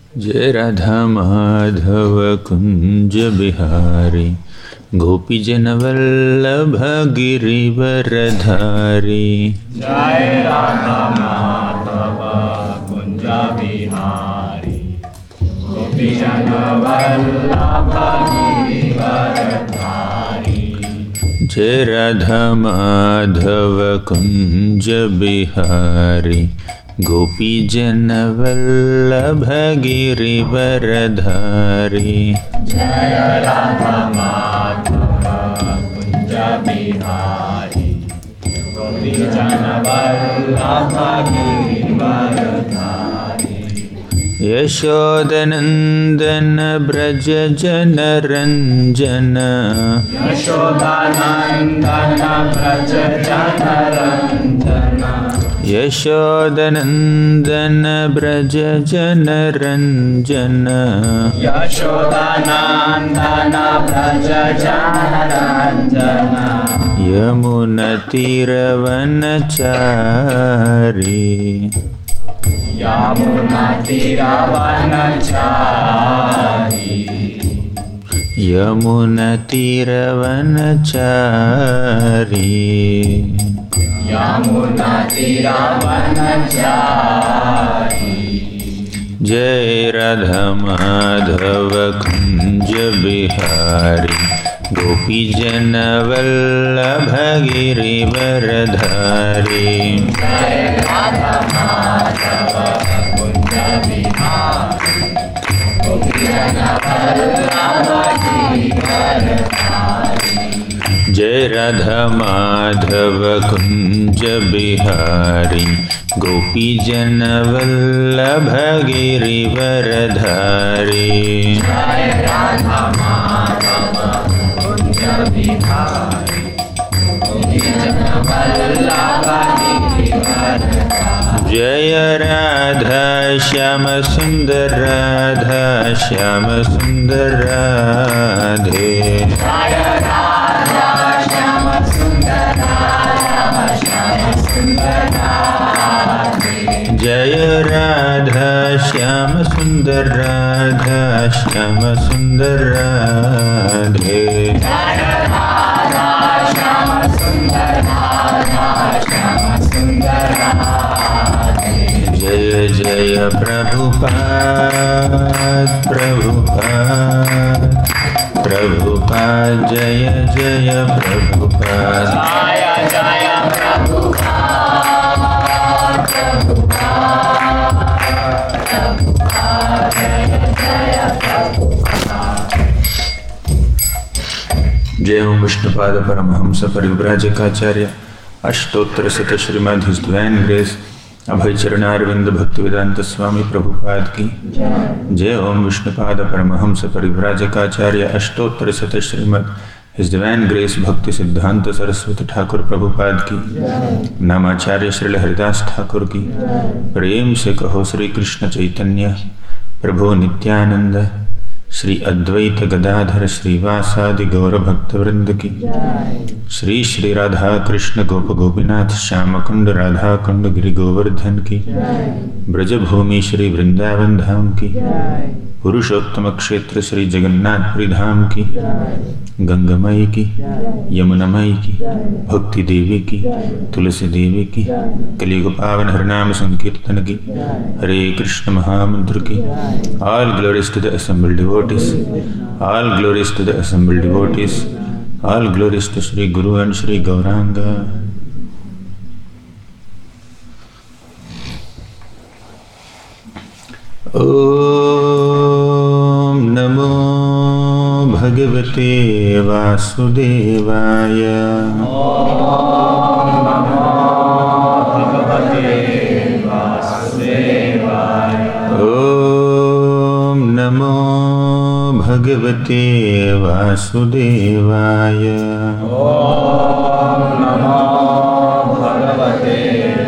जय राधा माधव कुंज बिहारी गोपी जन वल्लभ गिरिवरधारी। जय राधा माधव कुंज बिहारी गोपी जन वल्लभ गिरिवरधारी। जय राधा माधव कुंज बिहारी गोपी जन वल्लभ गिरिवरधारी। जय राधा माधव कुंज बिहारी गोपी जन वल्लभ गिरिवरधारी। यशोदनंदन ब्रज जन रंजन यशोदानंदन ब्रज जन रंजन। यशोदनंदन ब्रज जन रंजन। यशोदानंदन ब्रज जन रंजन। यमुनतीरवनचारी यमुनतीरवनचारी। यमुनतीरवनचारी। यमुनतीरवनचारी। जय राधा माधव कुंज बिहारी गोपी जन वल्लभ गिरिवरधारी। जय राधा माधव कुंज बिहारी गोपी जन वल्लभ गिरिवरधारी। जय राधा माधव कुंज बिहारी गोपी जन वल्लभ गिरिवरधारी। जय राधा माधव कुंज बिहारी गोपी जन वल्लभ गिरिवरधारी। जय राधा श्याम सुंदर राधा श्याम सुंदर राधे। जय राधा श्याम सुंदर राधा श्याम सुंदर राधे। जय राधा श्याम सुंदर राधा श्याम सुंदर राधे। जय राधा श्याम सुंदर राधा श्याम सुंदर राधे। जय जय प्रभुपाद प्रभुपाद प्रभुपाद जय जय प्रभुपाद। जय जय प्रभुपाद प्रभुपाद प्रभुपाद जय जय प्रभुपाद। जय ओं विष्णुपाद परमहंस परिव्राजकाचार्य अष्टोत्तर शत श्रीमद् his divine grace Abhay Charanaravinda Bhaktivedanta Swami Prabhupada की जय। ओम विष्णुपाद परमहंस परिव्राजकाचार्य अष्टोत्तर शत श्रीमद् हिज डिवाइन ग्रेस भक्ति सिद्धांत सरस्वती ठाकुर प्रभुपाद की नामाचार्य श्रील हरिदास ठाकुर की प्रेम से कहो श्री कृष्ण चैतन्य प्रभु नित्यानंद श्री अद्वैत गदाधर श्रीवासादि गौर भक्तवृंद की श्री श्री राधा कृष्ण गोप गोपीनाथ श्याम कुंड राधा कुंड गिरि गोवर्धन की ब्रजभूमि श्री वृंदावन धाम की पुरुषोत्तम क्षेत्र श्री जगन्नाथपुरी धाम की गंगामयी की यमुनामयी की भक्ति देवी की तुलसी देवी की कलियुग पावन हरिनाम संकीर्तन की हरे कृष्ण महामंत्र की। All glories to the assembled devotees, all glories to the assembled devotees, all glories to Shri guru and Shri Gauranga. ओम नमो भगवते वासुदेवाय। ओम नमो भगवते वासुदेवाय। ओम नमो भगवते वासुदेवाय। ओम नमो भगवते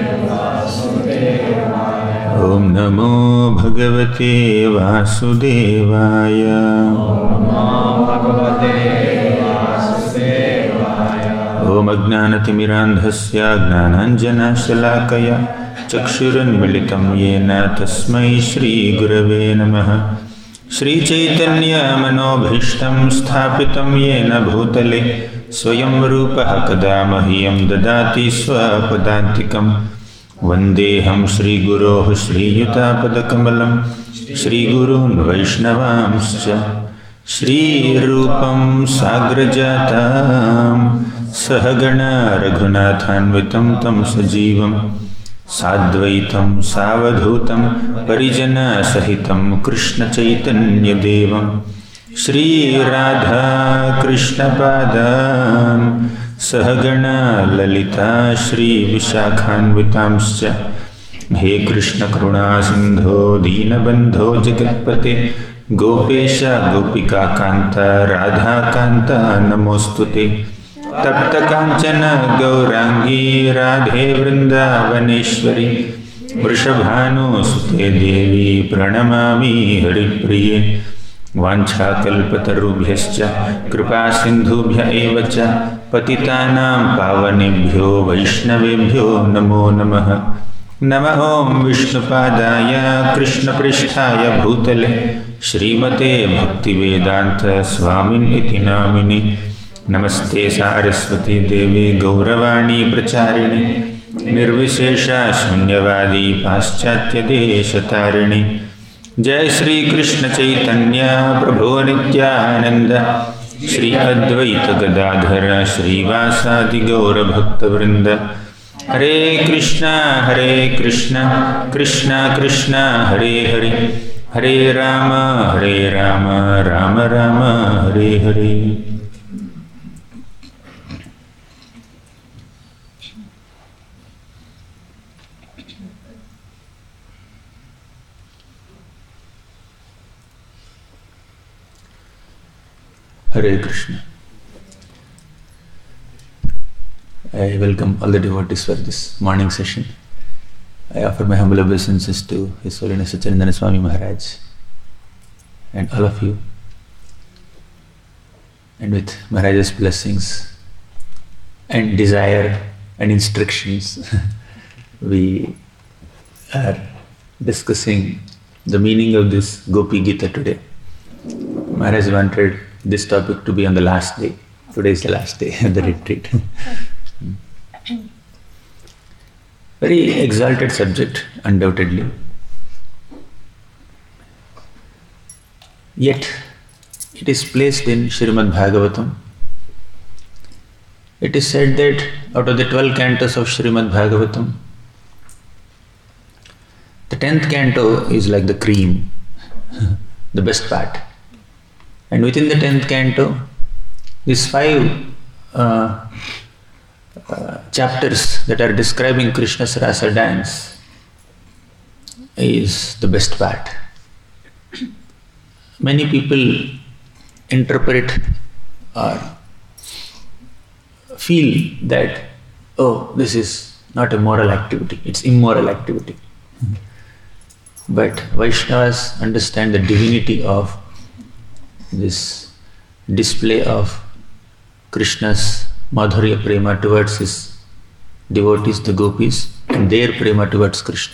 वासुदेवाय। ओम नमो भगवते वासुदेवाय। ओम नमो भगवते वासुदेवाय। ॐ अज्ञानतिमिरान्धस्य ज्ञानाञ्जनशलाकया चक्षुरुन्मिलितं येन तस्मै श्रीगुरवे नमः। श्रीचैतन्यमनोभीष्टं स्थापितं येन भूतले स्वयं रूपः कदा मह्यं ददाति स्वपदान्तिकं। वन्देऽहं श्रीगुरोः श्रीयुतापदकमलं श्रीगुरून् वैष्णवांश्च श्रीरूपं साग्रजातां सहगणा रघुनाथान्वितं तं सजीवं साद्वैतं सावधूतं परिजनसहितं कृष्णचैतन्यदेवं श्रीराधाकृष्णपादान् सहगणा ललिता श्रीविशाखान्वितांश्च। हे कृष्णकरुणासिन्धो दीनबन्धो जगत्पते गोपेश गोपिकान्त राधाकान्त नमोऽस्तुते। तप्तकाञ्चन गौराङ्गी राधे वृन्दावनेश्वरी वृषभानुसुते देवी प्रणमामि हरिप्रिये। वाञ्छाकल्पतरुभ्यश्च कृपासिन्धुभ्य एव च पतितानां पावनेभ्यो वैष्णवेभ्यो नमो नमः। नमः ॐ विष्णुपादाय कृष्णपृष्ठाय भूतले श्रीमते भक्तिवेदान्त स्वामिनिति नामिने। नमस्ते सारस्वती देवी गौरवाणी प्रचारिणे निर्विशेष शून्यवादी पाश्चात्यदेशतारिणे। जय श्री कृष्ण चैतन्य प्रभो नित्यानंद श्री अद्वैत गदाधर श्रीवासादि गौरभक्तवृंद। हरे Krishna Krishna Krishna Hare Hare Hare Ram Ram Ram Hare Hare. Hare Krishna. I welcome all the devotees for this morning session. I offer my humble obeisances to His Holiness Satyanandana Swami Maharaj and all of you. And with Maharaj's blessings and desire and instructions, we are discussing the meaning of this Gopi Gita today. Maharaj wanted this topic to be on the last day. Today is the last day of the retreat. Very exalted subject, undoubtedly. Yet, it is placed in Srimad Bhagavatam. It is said that out of the 12 cantos of Srimad Bhagavatam, the 10th canto is like the cream, the best part. And within the 10th canto, these 5 chapters that are describing Krishna's rasa dance is the best part. Many people interpret or feel that, oh, this is not a moral activity, it's immoral activity. But Vaishnavas understand the divinity of this display of Krishna's Madhurya prema towards his devotees, the gopis, and their prema towards Krishna.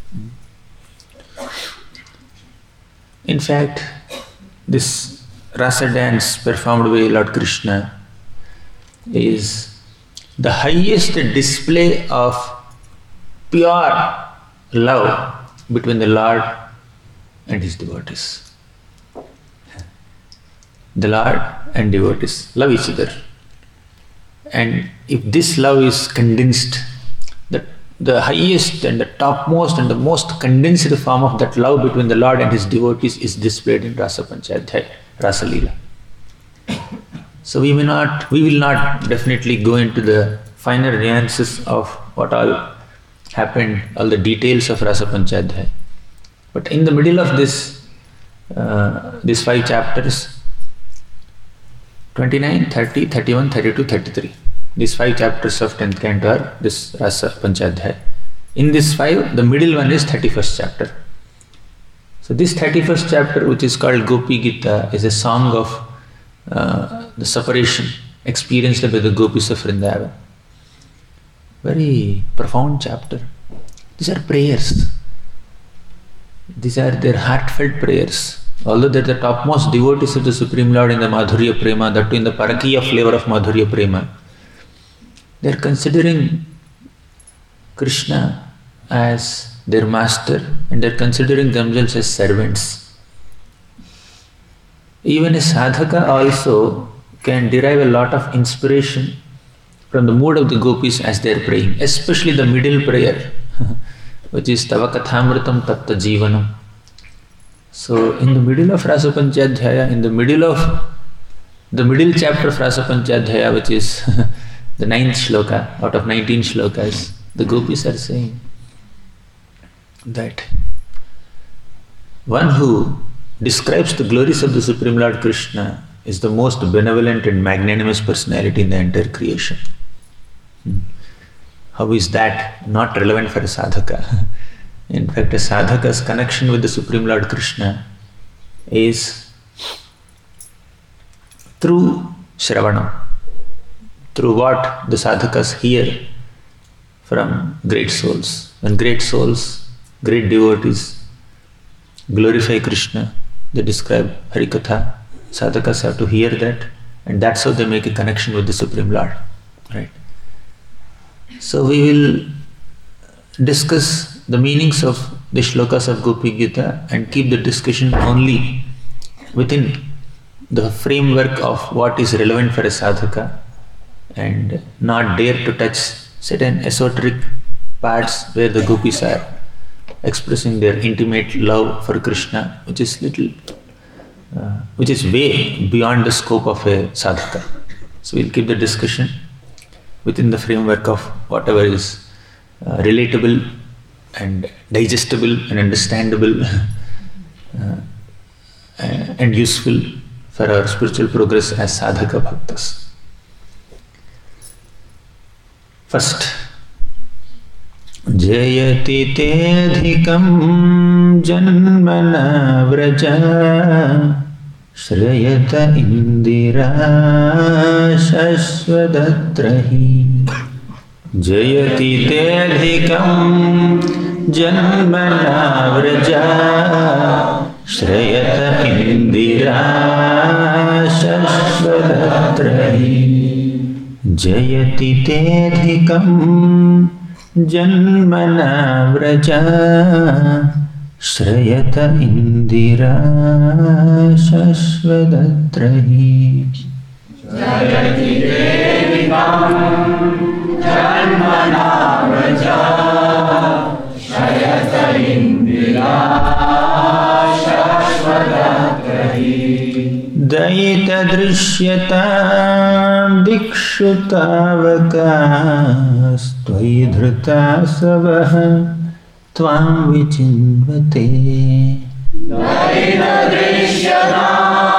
In fact, this rasa dance performed by Lord Krishna is the highest display of pure love between the Lord and his devotees. The Lord and devotees love each other. And if this love is condensed, the highest and the topmost and the most condensed form of that love between the Lord and his devotees is displayed in Rasa Panchadhyaya, Rasa Leela. So we will not definitely go into the finer nuances of what all happened, all the details of Rasa Panchadhyaya. But in the middle of these 5 chapters, 29, 30, 31, 32, 33. These 5 chapters of 10th canto are this Rasa Panchadhyaya. In this 5, the middle one is 31st chapter. So this 31st chapter, which is called Gopi Gita, is a song of the separation experienced by the gopis of Vrindavan. Very profound chapter. These are prayers. These are their heartfelt prayers. Although they are the topmost devotees of the Supreme Lord in the Madhurya Prema, that too in the Parakiya flavor of Madhurya Prema, they are considering Krishna as their master and they are considering themselves as servants. Even a sadhaka also can derive a lot of inspiration from the mood of the gopis as they are praying, especially the middle prayer, which is Tava Kathamritam Tatta Jivanam. So, in the middle of Rasa Panchadhyaya, in the middle chapter of Rasa Panchadhyaya, which is the 9th shloka out of 19 shlokas, the gopis are saying that one who describes the glories of the Supreme Lord Krishna is the most benevolent and magnanimous personality in the entire creation. How is that not relevant for a sadhaka? In fact, a sadhaka's connection with the Supreme Lord Krishna is through Shravanam, through what the sadhakas hear from great souls. When great souls, great devotees glorify Krishna, they describe Harikatha, sadhakas have to hear that, and that's how they make a connection with the Supreme Lord. Right? So we will discuss the meanings of the shlokas of Gopi Gita and keep the discussion only within the framework of what is relevant for a sadhaka and not dare to touch certain esoteric parts where the gopis are expressing their intimate love for Krishna, which is way beyond the scope of a sadhaka. So we'll keep the discussion within the framework of whatever is relatable and digestible and understandable and useful for our spiritual progress as sadhaka bhaktas. First, Jayati tedhikam janmana vraja Shrayata indira shashvadatrahi Jayati tedhikam janmana vraja Shrayata indira shashvadatrahi Jayati tedhikam janmana vraja Shrayata indira shashvadatrahi Jayati tedhikam janmana vraja Shrayata indira shashvadatrahi Dayita drishyata dikshutavakas Tvayi dhrita savaha Tvam vichinvate Dayita drishyata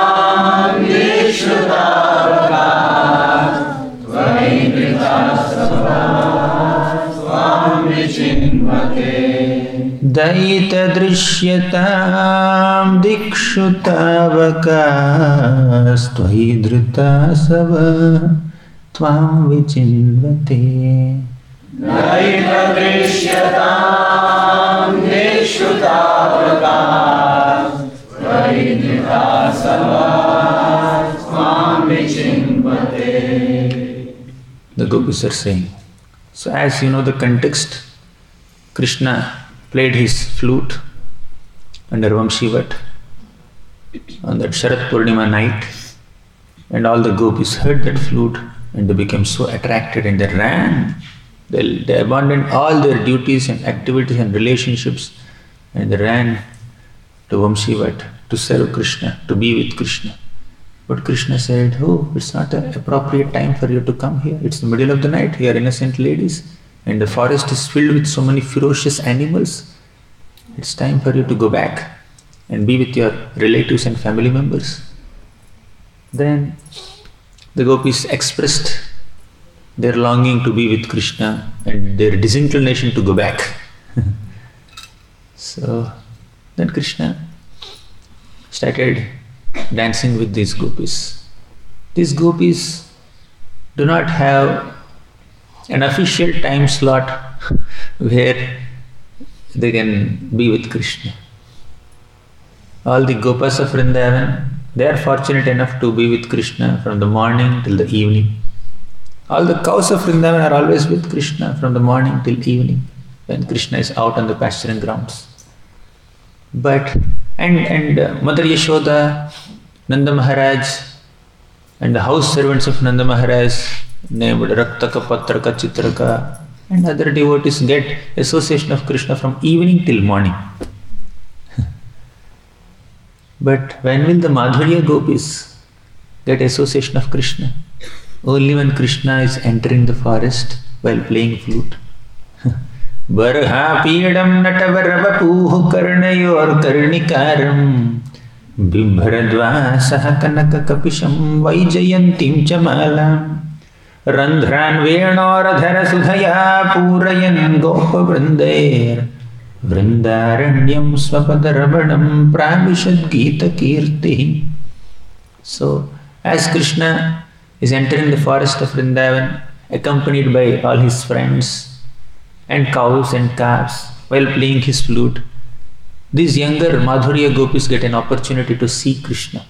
dikshutavakas Tvayi dhrita savaha Tvam vichinvate Dayita drishyata dikshutavakas Tvayi dhrita savaha Tvam vichinvate Dayita drishyata dikshutavakas Tvayi dhrita savaha Tvam vichinvate. The gopis are saying. So as you know the context, Krishna played his flute under Vamshivat on that Sharat Purnima night, and all the gopis heard that flute and they became so attracted and they ran. They abandoned all their duties and activities and relationships and they ran to Vamshivat to serve Krishna, to be with Krishna. But Krishna said, "Oh, it's not an appropriate time for you to come here. It's the middle of the night. You are innocent ladies and the forest is filled with so many ferocious animals. It's time for you to go back and be with your relatives and family members." Then the gopis expressed their longing to be with Krishna and their disinclination to go back. So then Krishna started dancing with these gopis. These gopis do not have an official time slot where they can be with Krishna. All the Gopas of Vrindavan, they are fortunate enough to be with Krishna from the morning till the evening. All the cows of Vrindavan are always with Krishna from the morning till evening, when Krishna is out on the pasturing grounds. But Mother Yashoda, Nanda Maharaj, and the house servants of Nanda Maharaj, named Raktaka, Patraka, Chitraka, and other devotees get association of Krishna from evening till morning. But when will the Madhurya Gopis get association of Krishna? Only when Krishna is entering the forest while playing flute. Barha pidam natavaravapuh karnayor karnikaram bibharadvasah kanaka kapisham vaijayantim chamalam randhran veenoradhara sudhaya purayan gopa vrindair vrindaranyam swapadaravanam pravishad gita kirti. So, as Krishna is entering the forest of Vrindavan, accompanied by all his friends and cows and calves, while playing his flute, these younger Madhurya Gopis get an opportunity to see Krishna.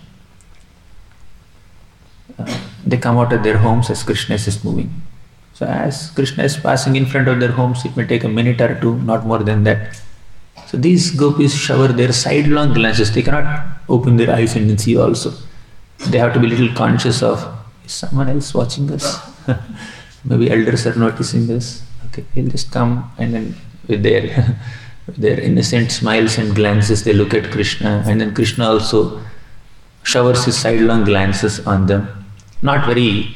They come out of their homes as Krishna is moving. So as Krishna is passing in front of their homes, it may take a minute or two, not more than that. So these Gopis shower their sidelong glances. They cannot open their eyes and see also. They have to be a little conscious of, is someone else watching us? Maybe elders are noticing us. Okay, they'll just come and then with their innocent smiles and glances, they look at Krishna, and then Krishna also showers his sidelong glances on them. Not very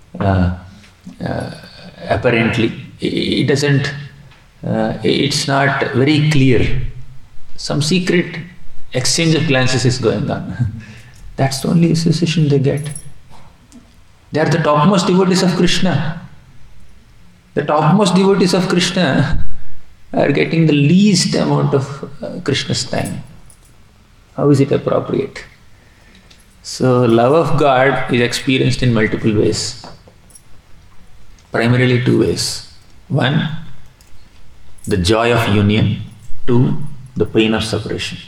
apparently. It doesn't. It's not very clear. Some secret exchange of glances is going on. That's the only association they get. They are the topmost devotees of Krishna. The topmost devotees of Krishna are getting the least amount of Krishna's time. How is it appropriate? So, love of God is experienced in multiple ways. Primarily two ways. One, the joy of union. Two, the pain of separation.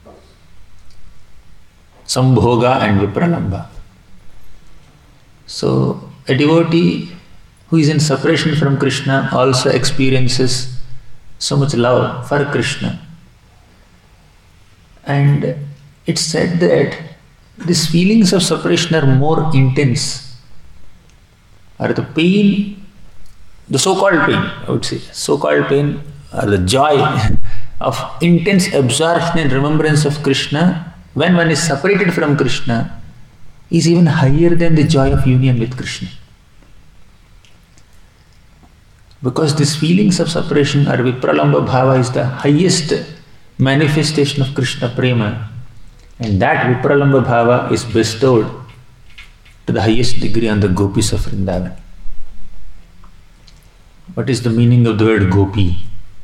Sambhoga and Vipralambha. So, a devotee who is in separation from Krishna also experiences so much love for Krishna. And it's said that these feelings of separation are more intense, or the pain, the so-called pain, I would say, so-called pain, or the joy of intense absorption and remembrance of Krishna when one is separated from Krishna is even higher than the joy of union with Krishna. Because these feelings of separation or Vipralambha Bhava is the highest manifestation of Krishna Prema, and that Vipralambha Bhava is bestowed to the highest degree on the Gopis of Vrindavan. What is the meaning of the word Gopi?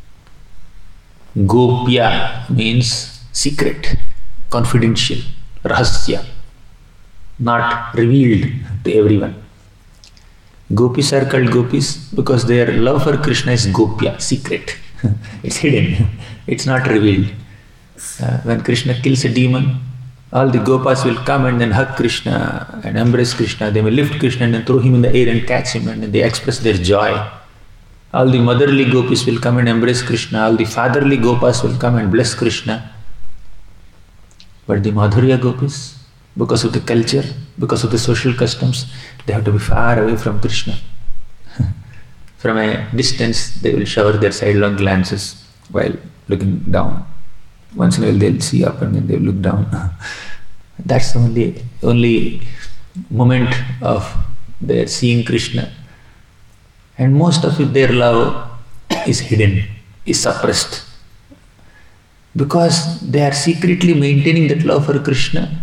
Gopya means secret, confidential, rahasya, not revealed to everyone. Gopis are called Gopis because their love for Krishna is Gopya, secret. It's hidden, it's not revealed. When Krishna kills a demon, all the Gopas will come and then hug Krishna and embrace Krishna. They may lift Krishna and then throw him in the air and catch him, and then they express their joy. All the motherly Gopis will come and embrace Krishna. All the fatherly Gopas will come and bless Krishna. But the Madhurya Gopis, because of the culture, because of the social customs, they have to be far away from Krishna. From a distance, they will shower their sidelong glances while looking down. Once in a while, they'll see up and then they'll look down. That's the only moment of their seeing Krishna. And most of it, their love is hidden, is suppressed. Because they are secretly maintaining that love for Krishna,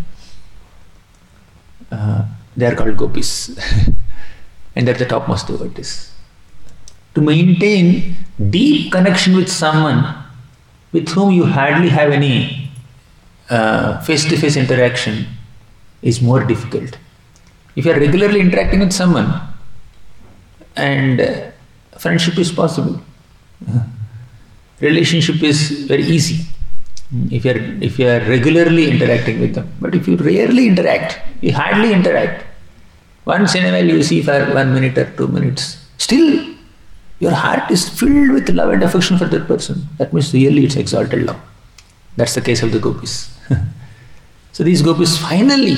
they are called Gopis. And they are the topmost devotees. To maintain deep connection with someone with whom you hardly have any face-to-face interaction is more difficult. If you are regularly interacting with someone, and friendship is possible. Relationship is very easy if you are regularly interacting with them. But if you rarely interact, you hardly interact. Once in a while you see for 1 minute or 2 minutes, still your heart is filled with love and affection for that person. That means really it's exalted love. That's the case of the gopis. So these gopis finally,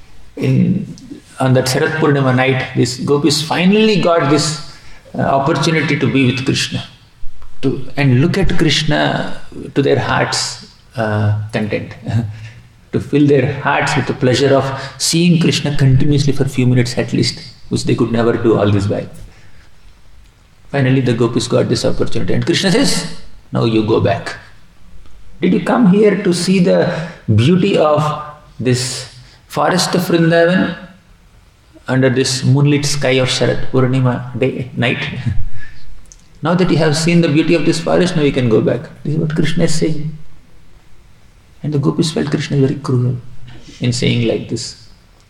on that Sharat Purnima night, these gopis finally got this opportunity to be with Krishna, and look at Krishna to their heart's content, to fill their hearts with the pleasure of seeing Krishna continuously for a few minutes at least, which they could never do all this while. Finally the gopis got this opportunity, and Krishna says, now you go back. Did you come here to see the beauty of this forest of Vrindavan under this moonlit sky of Sharat Purnima day, night? Now that you have seen the beauty of this forest, now you can go back. This is what Krishna is saying. And the gopis felt Krishna is very cruel in saying like this.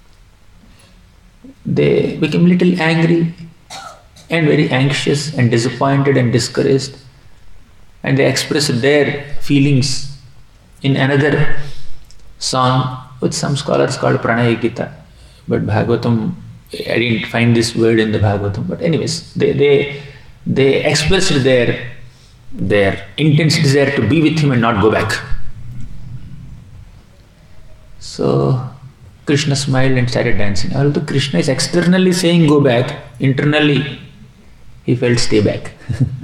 They became little angry and very anxious and disappointed and discouraged. And they expressed their feelings in another song, which some scholars called Pranaya Gita. But Bhagavatam, I didn't find this word in the Bhagavatam. But anyways, they expressed their intense desire to be with him and not go back. So Krishna smiled and started dancing. Although Krishna is externally saying go back, internally he felt stay back.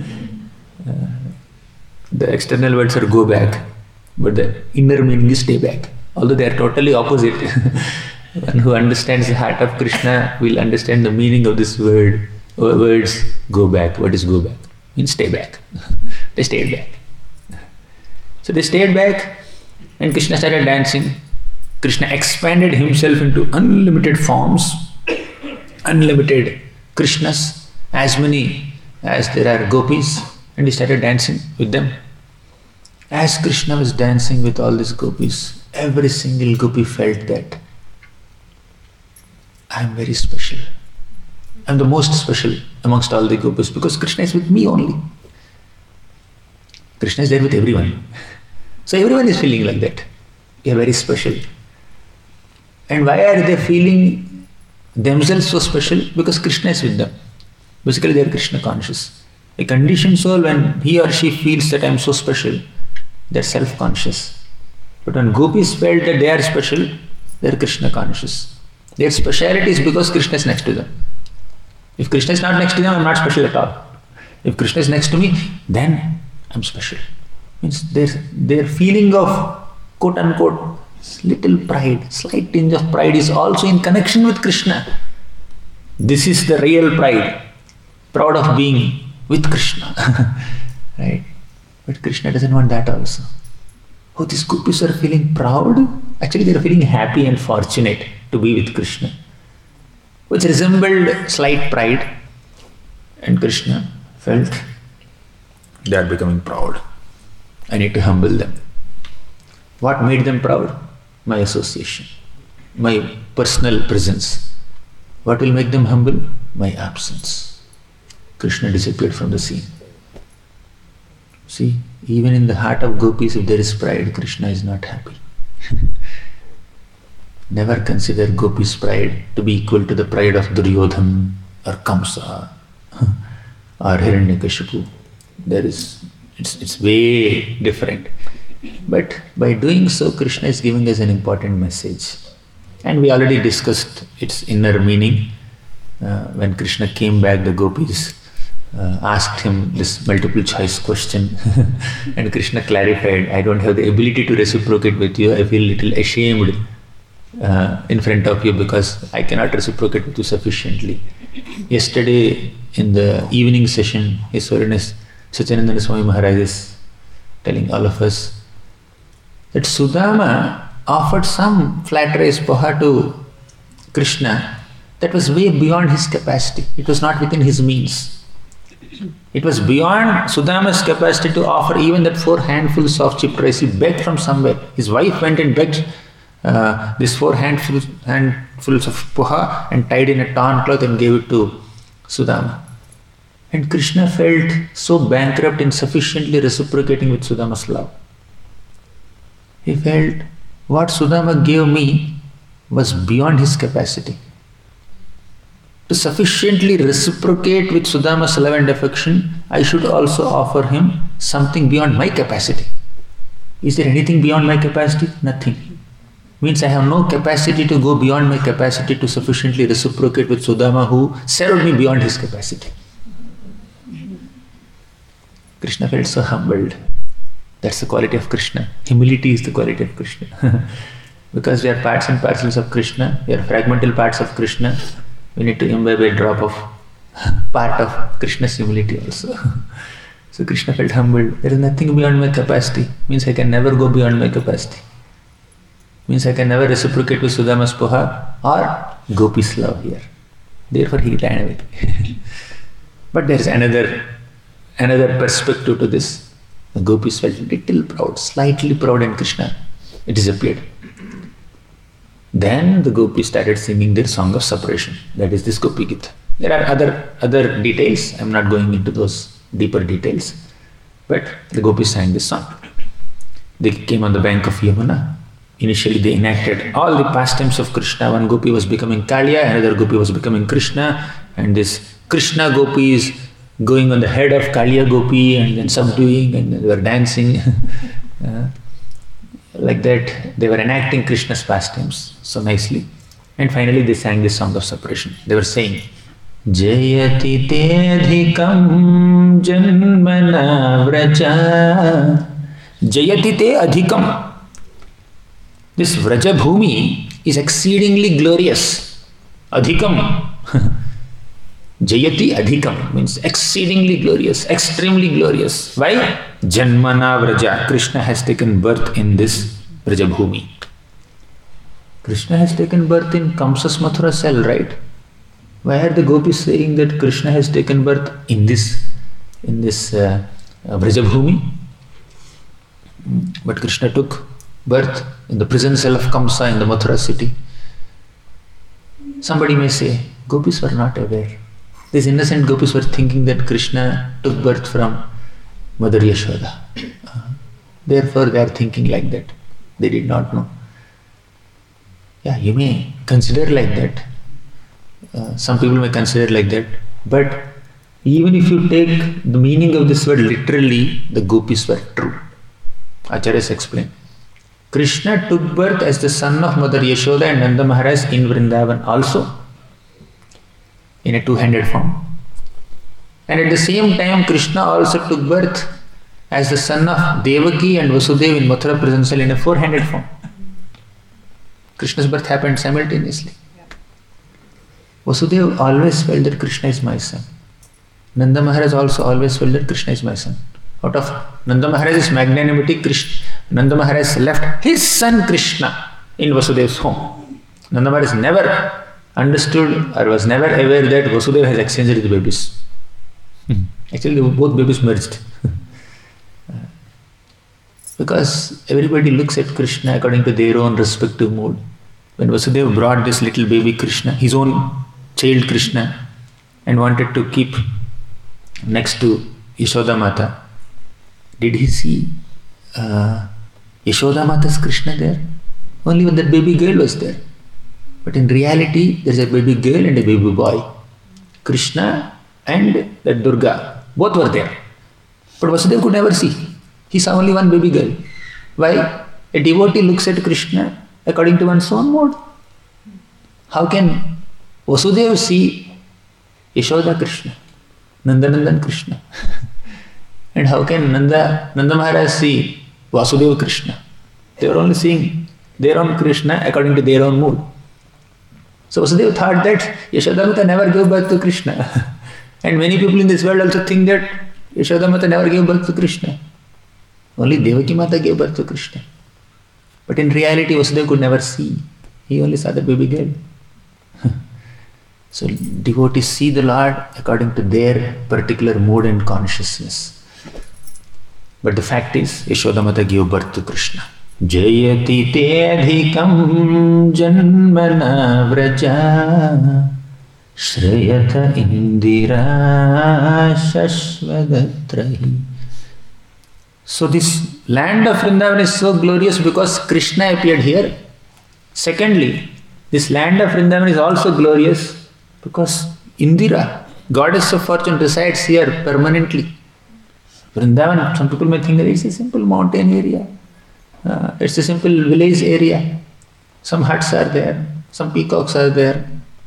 The external words are go back, but the inner meaning is stay back. Although they are totally opposite. One who understands the heart of Krishna will understand the meaning of this words go back. What is go back? Means stay back. They stayed back. So they stayed back and Krishna started dancing. Krishna expanded himself into unlimited forms, unlimited Krishnas, as many as there are gopis, and he started dancing with them. As Krishna was dancing with all these gopis, every single gopi felt that I am very special. I am the most special amongst all the gopis because Krishna is with me only. Krishna is there with everyone. So everyone is feeling like that. We are very special. And why are they feeling themselves so special? Because Krishna is with them. Basically they are Krishna conscious. A conditioned soul, when he or she feels that I am so special, they are self-conscious. But when gopis felt that they are special, they are Krishna conscious. Their speciality is because Krishna is next to them. If Krishna is not next to them, I am not special at all. If Krishna is next to me, then I am special. Means their feeling of quote-unquote little pride, slight tinge of pride is also in connection with Krishna. This is the real pride. Proud of being with Krishna. Right? But Krishna doesn't want that also. Oh, these gopis are feeling proud. Actually, they are feeling happy and fortunate to be with Krishna, which resembled slight pride. And Krishna felt they are becoming proud. I need to humble them. What made them proud? My association, my personal presence. What will make them humble? My absence. Krishna disappeared from the scene. See, even in the heart of gopis, if there is pride, Krishna is not happy. Never consider gopis' pride to be equal to the pride of Duryodhana or Kamsa or Hiranyakashipu. It's way different. But by doing so, Krishna is giving us an important message. And we already discussed its inner meaning. When Krishna came back, the gopis asked him this multiple choice question. And Krishna clarified, I don't have the ability to reciprocate with you. I feel a little ashamed in front of you because I cannot reciprocate with you sufficiently. Yesterday in the evening session, His Holiness Satyanandana Swami Maharaj is telling all of us that Sudama offered some flat rice poha to Krishna that was way beyond his capacity. It was not within his means. It was beyond Sudama's capacity to offer even that 4 handfuls of chipped rice. He begged from somewhere. His wife went and begged this 4 handfuls of poha and tied in a torn cloth and gave it to Sudama. And Krishna felt so bankrupt in sufficiently reciprocating with Sudama's love. He felt what Sudama gave me was beyond his capacity. To sufficiently reciprocate with Sudama's love and affection, I should also offer him something beyond my capacity. Is there anything beyond my capacity? Nothing. Means I have no capacity to go beyond my capacity to sufficiently reciprocate with Sudama, who served me beyond his capacity. Krishna felt so humbled. That's the quality of Krishna. Humility is the quality of Krishna. Because we are parts and parcels of Krishna, we are fragmental parts of Krishna, we need to imbibe a drop of part of Krishna's humility also. So Krishna felt humbled. There is nothing beyond my capacity. Means I can never go beyond my capacity. Means I can never reciprocate with Sudama's poha or Gopi's love here. Therefore he ran away. But there is another perspective to this. The Gopis felt little proud, slightly proud, and Krishna disappeared. Then the Gopis started singing their song of separation. That is this Gopi Gita. There are other details. I am not going into those deeper details. But the Gopis sang this song. They came on the bank of Yamuna. Initially they enacted all the pastimes of Krishna. One Gopi was becoming Kaliya, another Gopi was becoming Krishna, and this Krishna Gopi is going on the head of Kaliya Gopi and then subduing, and they were dancing. Like that, they were enacting Krishna's pastimes so nicely. And finally they sang this song of separation. They were saying, Jayati te adhikam janmana vraja. Jayati te adhikam. This Vraja Bhumi is exceedingly glorious. Adhikam. Jayati adhikam means exceedingly glorious, extremely glorious. Why? Janmana Vraja. Krishna has taken birth in this Vraja Bhumi. Krishna has taken birth in Kamsa's Mathura cell, right? Why are the Gopis saying that Krishna has taken birth in this Vraja Bhumi? But Krishna took birth in the prison cell of Kamsa in the Mathura city. Somebody may say, Gopis were not aware. These innocent Gopis were thinking that Krishna took birth from Mother Yashoda. Therefore they are thinking like that. They did not know. Yeah, you may consider like that. Some people may consider like that. But even if you take the meaning of this word literally, the Gopis were true. Acharyas explain. Krishna took birth as the son of Mother Yashoda and Nanda Maharaj in Vrindavan also, in a two-handed form. And at the same time, Krishna also took birth as the son of Devaki and Vasudeva in Mathura prison cell in a four-handed form. Krishna's birth happened simultaneously. Vasudeva always felt that Krishna is my son. Nanda Maharaj also always felt that Krishna is my son. Out of Nanda Maharaj's magnanimity, Nanda Maharaj left his son Krishna in Vasudeva's home. Nanda Maharaj never understood or was never aware that Vasudeva has exchanged the babies. Actually, both babies merged. Because everybody looks at Krishna according to their own respective mood. When Vasudeva brought this little baby Krishna, his own child Krishna, and wanted to keep next to Yashoda Mata, did he see Yashoda Mata's Krishna there? Only when that baby girl was there. But in reality, there is a baby girl and a baby boy. Krishna and that Durga, both were there. But Vasudeva could never see. He saw only one baby girl. Why? A devotee looks at Krishna according to one's own mode. How can Vasudeva see Yashoda Krishna, Nandanandan Krishna? And how can Nanda Maharaj see Vasudeva Krishna? They were only seeing their own Krishna according to their own mood. So Vasudeva thought that Yashoda Mata never gave birth to Krishna. And many people in this world also think that Yashoda Mata never gave birth to Krishna. Only Devaki Mata gave birth to Krishna. But in reality, Vasudeva could never see. He only saw the baby girl. So devotees see the Lord according to their particular mood and consciousness. But the fact is, Yashoda Mata gave birth to Krishna. Jayati te adhikam janmana vraja Shreyata Indira Shashvadatrahi. So this land of Vrindavan is so glorious because Krishna appeared here. Secondly, this land of Vrindavan is also glorious because Indira, goddess of fortune, resides here permanently. Vrindavan, some people may think that it's a simple mountain area. It's a simple village area. Some huts are there, some peacocks are there,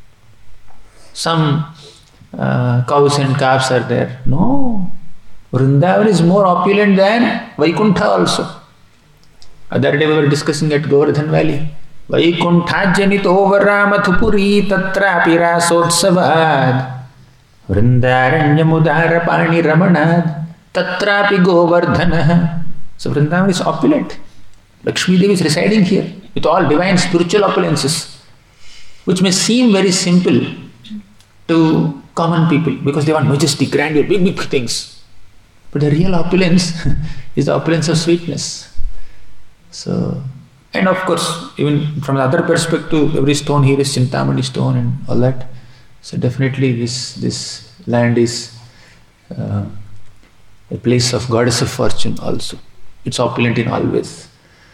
some cows and calves are there. No, Vrindavan is more opulent than Vaikuntha also. Other day we were discussing at Govardhan Valley. Vaikuntha janito varamadhupuri tatrapi rasotsavad Vrindaranya mudara pani ramanad tatrapi govardhanah. So Vrindavan is opulent. Lakshmi Devi is residing here with all divine spiritual opulences, which may seem very simple to common people because they want majestic, grandeur, big things. But the real opulence is the opulence of sweetness. So, and of course, even from the other perspective, every stone here is Chintamani stone and all that. So definitely this land is a place of goddess of fortune also. It's opulent in all ways.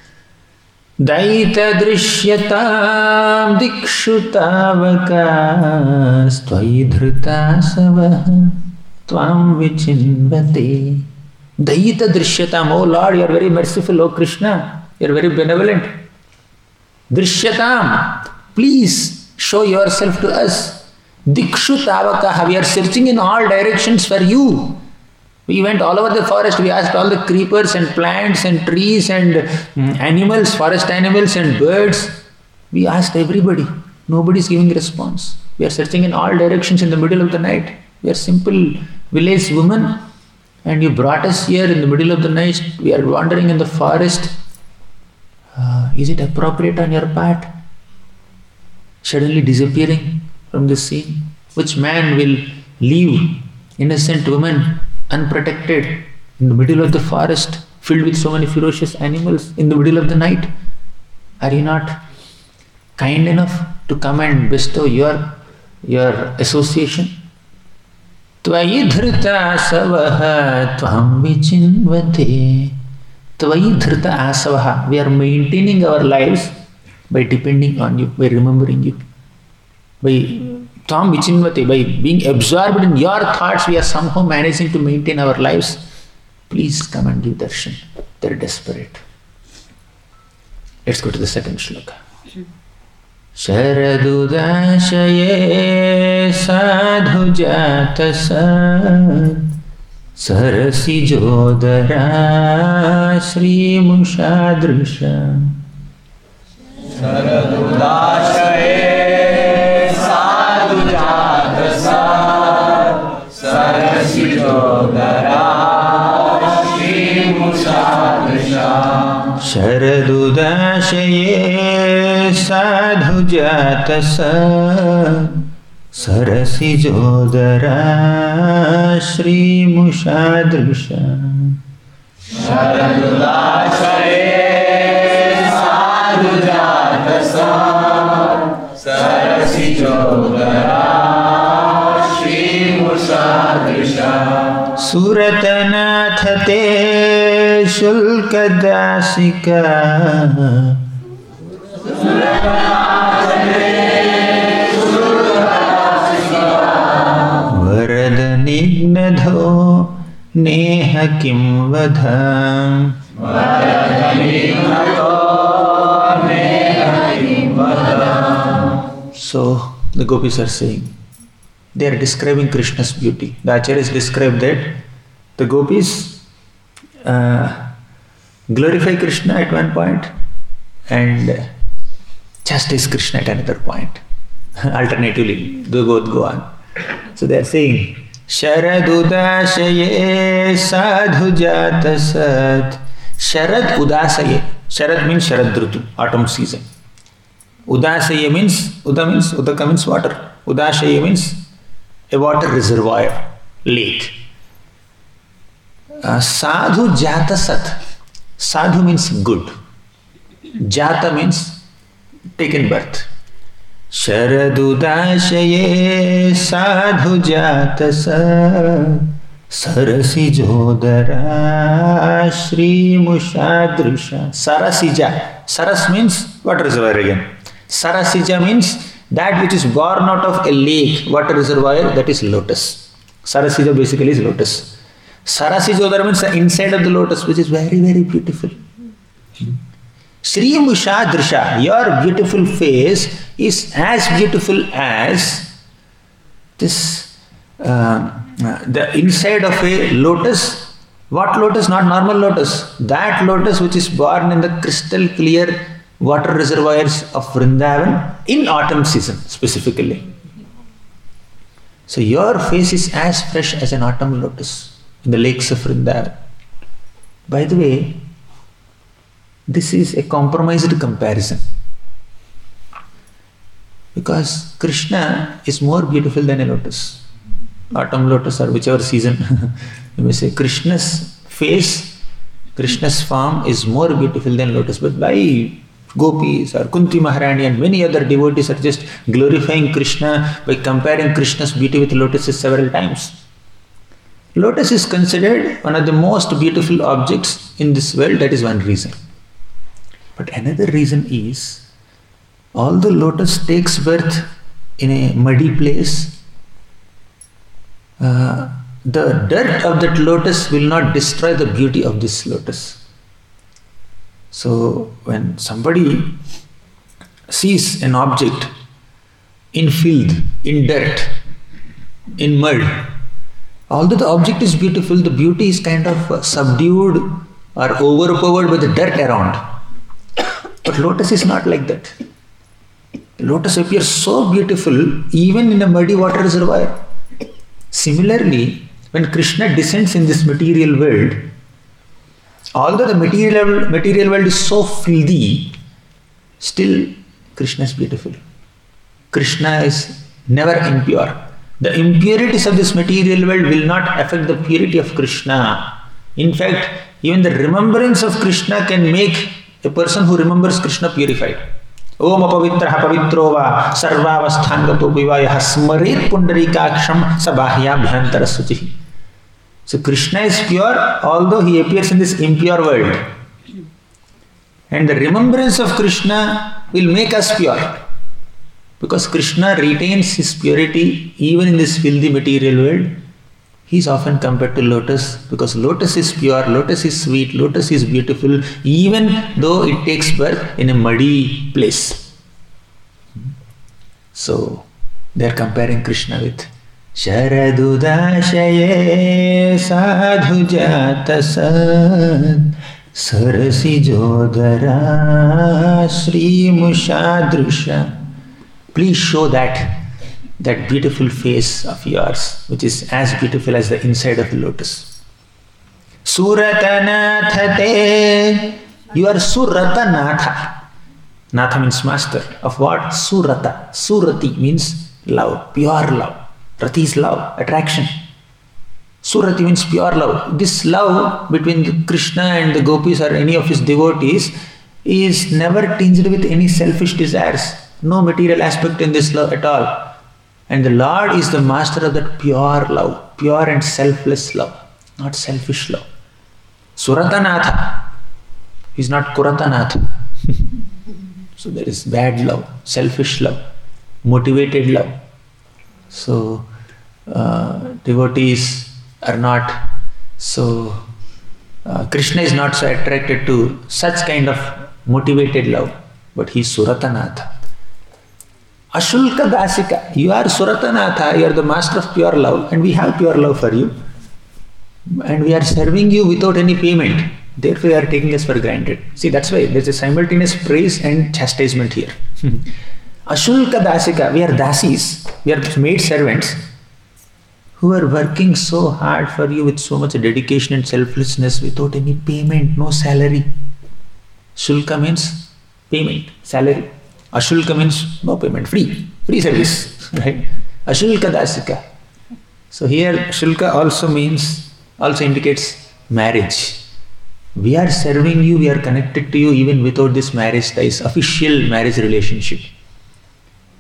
Daita drishyatam dikshutavakas tvaidhrita savah tvam vichinvate. Daita drishyatam, oh Lord, you are very merciful, oh Krishna, you are very benevolent. Drishyatam, please show yourself to us. Dikshutavakaha, we are searching in all directions for you. We went all over the forest, we asked all the creepers and plants and trees and animals, forest animals and birds. We asked everybody. Nobody is giving response. We are searching in all directions in the middle of the night. We are simple village women and you brought us here in the middle of the night. We are wandering in the forest. Is it appropriate on your part? Suddenly disappearing from the scene. Which man will leave innocent women unprotected in the middle of the forest filled with so many ferocious animals in the middle of the night? Are you not kind enough to come and bestow your association? Tvayi dhrita asavaha tvam vichinvate. Tvayi dhrita asavaha. We are maintaining our lives by depending on you, by remembering you. By Tvam vichinvate, by being absorbed in your thoughts, we are somehow managing to maintain our lives. Please come and give darshan. They are desperate. Let's go to the second shloka. Sharadudashaye sadhu jatasad sarasi jodara shri mushadrisha. Sharadudashaye Sharadudashaye sadhu jatasa sarasi jodara shri mushadrisha. Sharadudashaye sadhu jatasa sarasi jodara shri mushadrisha. Suratanath te shulkadasika Varadanignadho neha kim vadham. So the gopis are saying, they are describing Krishna's beauty. The acharyas describe that the gopis glorify Krishna at one point and chastise Krishna at another point. Alternatively, they both go on. So they are saying, Sharadudashaye sadhu jatasat. Sharad udasaye. Sharad means Sharad Rutu, autumn season. Udasaye means, Udaka means water. Udashaye means a water reservoir, lake. Sadhu jatasat. Sadhu means good. Jata means taken birth. शरदुदाशये साधुजातस सरसिजोदरा श्रीमुषादृशा. Sarasija. Saras means water reservoir again. Sarasija means that which is born out of a lake, water reservoir, that is lotus. Sarasija basically is lotus. Sarasijodara means the inside of the lotus, which is very, very beautiful. Sri Musha Drisha, your beautiful face is as beautiful as this, the inside of a lotus. What lotus? Not normal lotus. That lotus which is born in the crystal clear water reservoirs of Vrindavan in autumn season specifically. So your face is as fresh as an autumn lotus in the lakes of Vrindavan. By the way, this is a compromised comparison, because Krishna is more beautiful than a lotus, autumn lotus or whichever season. You may say Krishna's face, Krishna's form is more beautiful than lotus, but why gopis or Kunti Maharani and many other devotees are just glorifying Krishna by comparing Krishna's beauty with lotuses several times? Lotus is considered one of the most beautiful objects in this world. That is one reason. But another reason is, although lotus takes birth in a muddy place, the dirt of that lotus will not destroy the beauty of this lotus. So when somebody sees an object in filth, in dirt, in mud, although the object is beautiful, the beauty is kind of subdued or overpowered by the dirt around. But lotus is not like that. Lotus appears so beautiful even in a muddy water reservoir. Similarly, when Krishna descends in this material world, although the material world is so filthy, still Krishna is beautiful. Krishna is never impure. The impurities of this material world will not affect the purity of Krishna. In fact, even the remembrance of Krishna can make a person who remembers Krishna purified. Om apavitraha pavitro va sarvavasthangato vivayah smaret pundarikaksham sabahya bhyantara suchihi. So Krishna is pure although he appears in this impure world. And the remembrance of Krishna will make us pure. Because Krishna retains his purity even in this filthy material world. He is often compared to lotus because lotus is pure, lotus is sweet, lotus is beautiful, even though it takes birth in a muddy place. So they are comparing Krishna with Sharadudashaye sadhujatasad sarasijodara Sri Mushadrusha. Please show that beautiful face of yours, which is as beautiful as the inside of the lotus. Suratanathate. You are Suratanatha. Natha means master. Of what? Surata. Surati means love, pure love. Rati is love, attraction. Surati means pure love. This love between Krishna and the gopis or any of his devotees is never tinged with any selfish desires. No material aspect in this love at all. And the Lord is the master of that pure love, pure and selfless love, not selfish love. Suratanatha. He is not Kuratanatha. So there is bad love, selfish love, motivated love. So devotees are not so, Krishna is not so attracted to such kind of motivated love, but he is Suratanatha. Ashulka Dasika, you are Suratanatha, you are the master of pure love, and we have pure love for you. And we are serving you without any payment. Therefore, you are taking us for granted. See, that's why there is a simultaneous praise and chastisement here. Ashulka Dasika, we are dasis, we are maid servants who are working so hard for you with so much dedication and selflessness without any payment, no salary. Shulka means payment, salary. Ashulka means no payment, free service, right? Ashulka Dasika. So here Shulka also indicates marriage. We are serving you, we are connected to you even without this marriage ties, official marriage relationship.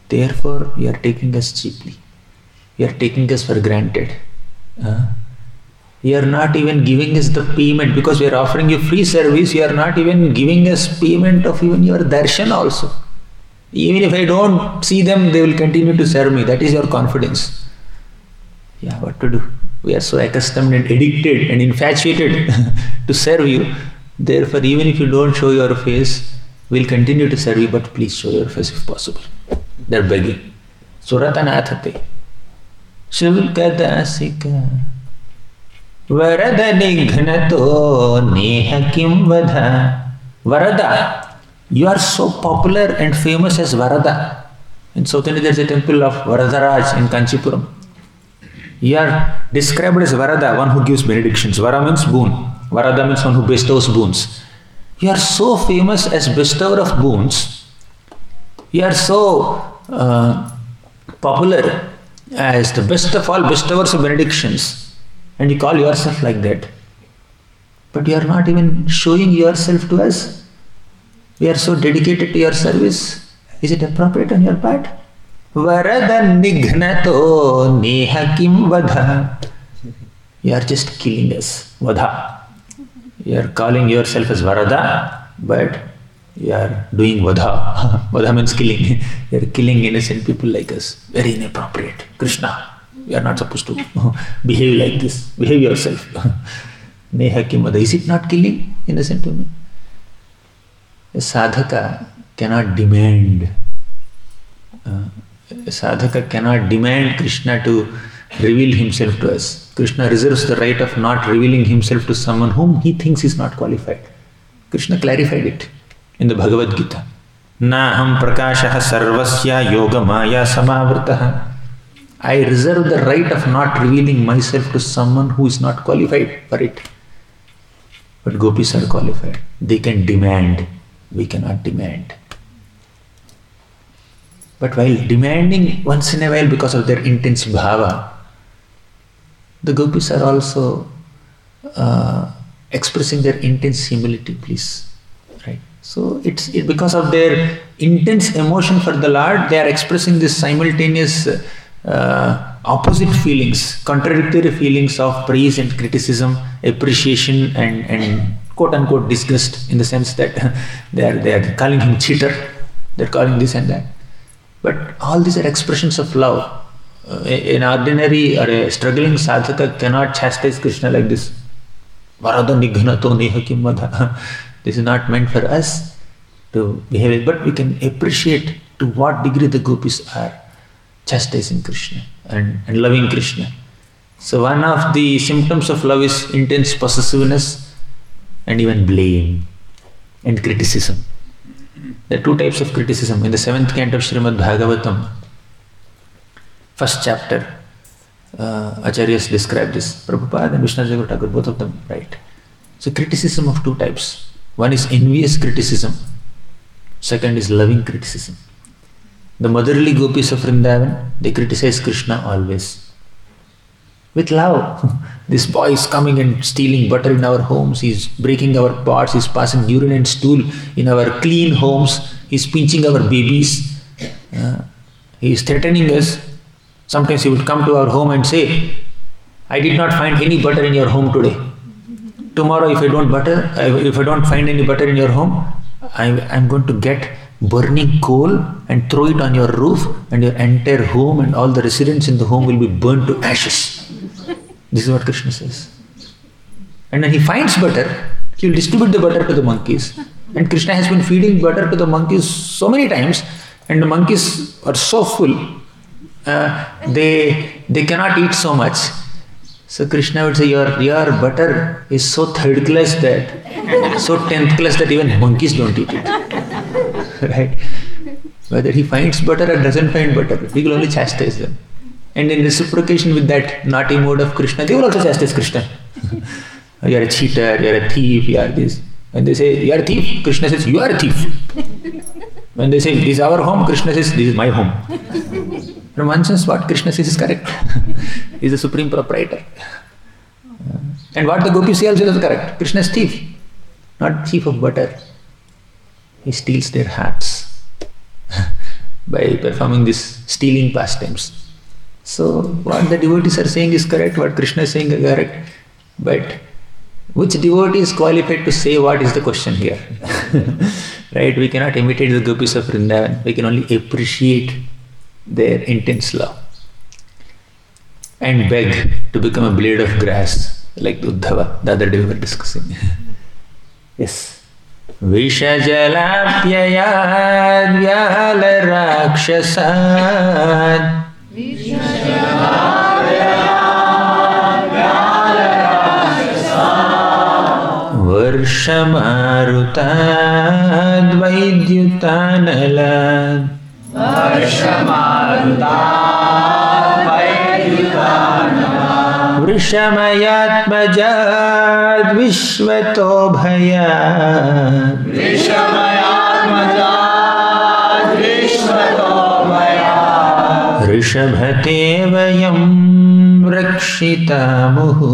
Therefore, you are taking us cheaply. You are taking us for granted. You are not even giving us the payment because we are offering you free service. You are not even giving us payment of even your darshan also. Even if I don't see them, they will continue to serve me. That is your confidence. Yeah, what to do? We are so accustomed and addicted and infatuated to serve you. Therefore, even if you don't show your face, we'll continue to serve you, but please show your face if possible. They're begging. Suratanathate. Shulkadasika. Varada nighnato neha kim vadha. Varada. You are so popular and famous as Varada. In South India, there is a temple of Varadaraj in Kanchipuram. You are described as Varada, one who gives benedictions. Vara means boon. Varada means one who bestows boons. You are so famous as bestower of boons. You are so popular as the best of all bestowers of benedictions. And you call yourself like that. But you are not even showing yourself to us. We are so dedicated to your service. Is it appropriate on your part? Varada nighnato neha kim vadha. You are just killing us. Vadha. You are calling yourself as Varada, but you are doing Vadha. Vadha means killing. You are killing innocent people like us. Very inappropriate. Krishna, you are not supposed to behave like this. Behave yourself. Neha kim vadha. Is it not killing innocent women? A sadhaka cannot demand. A sadhaka cannot demand Krishna to reveal himself to us. Krishna reserves the right of not revealing himself to someone whom he thinks is not qualified. Krishna clarified it in the Bhagavad Gita. Naham prakashaha sarvasya yoga maya samavritah. I reserve the right of not revealing myself to someone who is not qualified for it. But gopis are qualified. They can demand. We cannot demand. But while demanding once in a while because of their intense bhava, the gopis are also expressing their intense humility, please. Right? So it's because of their intense emotion for the Lord, they are expressing this simultaneous opposite feelings, contradictory feelings of praise and criticism, appreciation and quote unquote disgust, in the sense that they are calling him cheater, they are calling this and that. But all these are expressions of love. An ordinary or a struggling sadhaka cannot chastise Krishna like this. Varada nighnato neha kim vadha. This is not meant for us to behave, but we can appreciate to what degree the gopis are chastising Krishna and loving Krishna. So one of the symptoms of love is intense possessiveness and even blame and criticism. There are two types of criticism. In the 7th canto of Srimad Bhagavatam, first chapter, Acharyas describe this. Prabhupada and Vishnu Thakur, both of them write. So criticism of two types. One is envious criticism. Second is loving criticism. The motherly gopis of Vrindavan, they criticize Krishna always. With love. This boy is coming and stealing butter in our homes. He is breaking our pots. He is passing urine and stool in our clean homes. He is pinching our babies. He is threatening us. Sometimes he would come to our home and say, I did not find any butter in your home today. Tomorrow if I don't find any butter in your home, I'm going to get burning coal and throw it on your roof, and your entire home and all the residents in the home will be burnt to ashes. This is what Krishna says. And when he finds butter, he will distribute the butter to the monkeys. And Krishna has been feeding butter to the monkeys so many times, and the monkeys are so full, they cannot eat so much. So Krishna would say, your butter is so third class that, so 10th class that even monkeys don't eat it. Right? Whether he finds butter or doesn't find butter, he will only chastise them. And in reciprocation with that naughty mode of Krishna, they will also chastise Krishna. You are a cheater, you are a thief, you are this. When they say, you are a thief, Krishna says, you are a thief. When they say, this is our home, Krishna says, this is my home. From one sense, what Krishna says is correct. He is the supreme proprietor. And what the gopis say also is correct. Krishna is thief, not thief of butter. He steals their hearts. by performing these stealing pastimes. So what the devotees are saying is correct, what Krishna is saying is correct, but which devotee is qualified to say what is the question here? Right? We cannot imitate the gopis of Vrindavan. We can only appreciate their intense love and beg to become a blade of grass like Uddhava. The other day we were discussing. Yes. Vishajalapyayad vyala rakshasad Varshamarutad Vaidyutanalad Vrishamayatmajad Vishwato Bhayad Rishabhate Vayam Rakshitamuhu.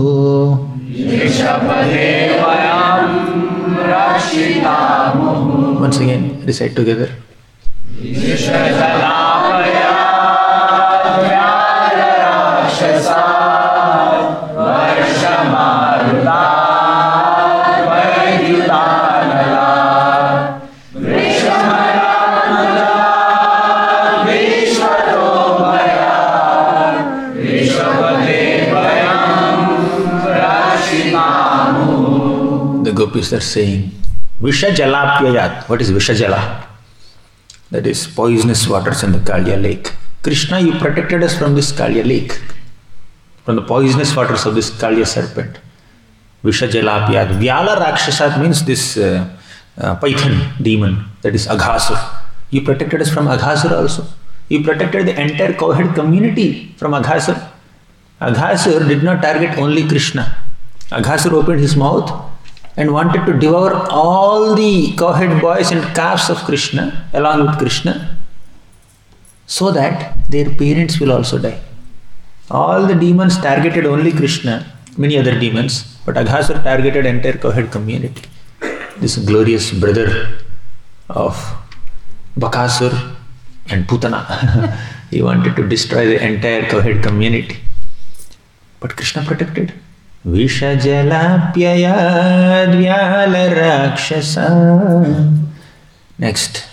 Once again, recite together. The gopis are saying, Vishajalapyayat. What is Vishajala? That is poisonous waters in the Kalya lake. Krishna, you protected us from this Kalya lake, from the poisonous waters of this Kalya serpent. Vishajalapyayat. Vyala Rakshasat means this python demon, that is Aghasur. You protected us from Aghasur also. You protected the entire cowherd community from Aghasur. Aghasur did not target only Krishna. Aghasur opened his mouth and wanted to devour all the cowherd boys and calves of Krishna along with Krishna, so that their parents will also die. All the demons targeted only Krishna, many other demons, but Aghasur targeted entire cowherd community. This glorious brother of Bakasur and Putana. He wanted to destroy the entire cowherd community. But Krishna protected. Vishajalapyayad vyala rakshasa. Next.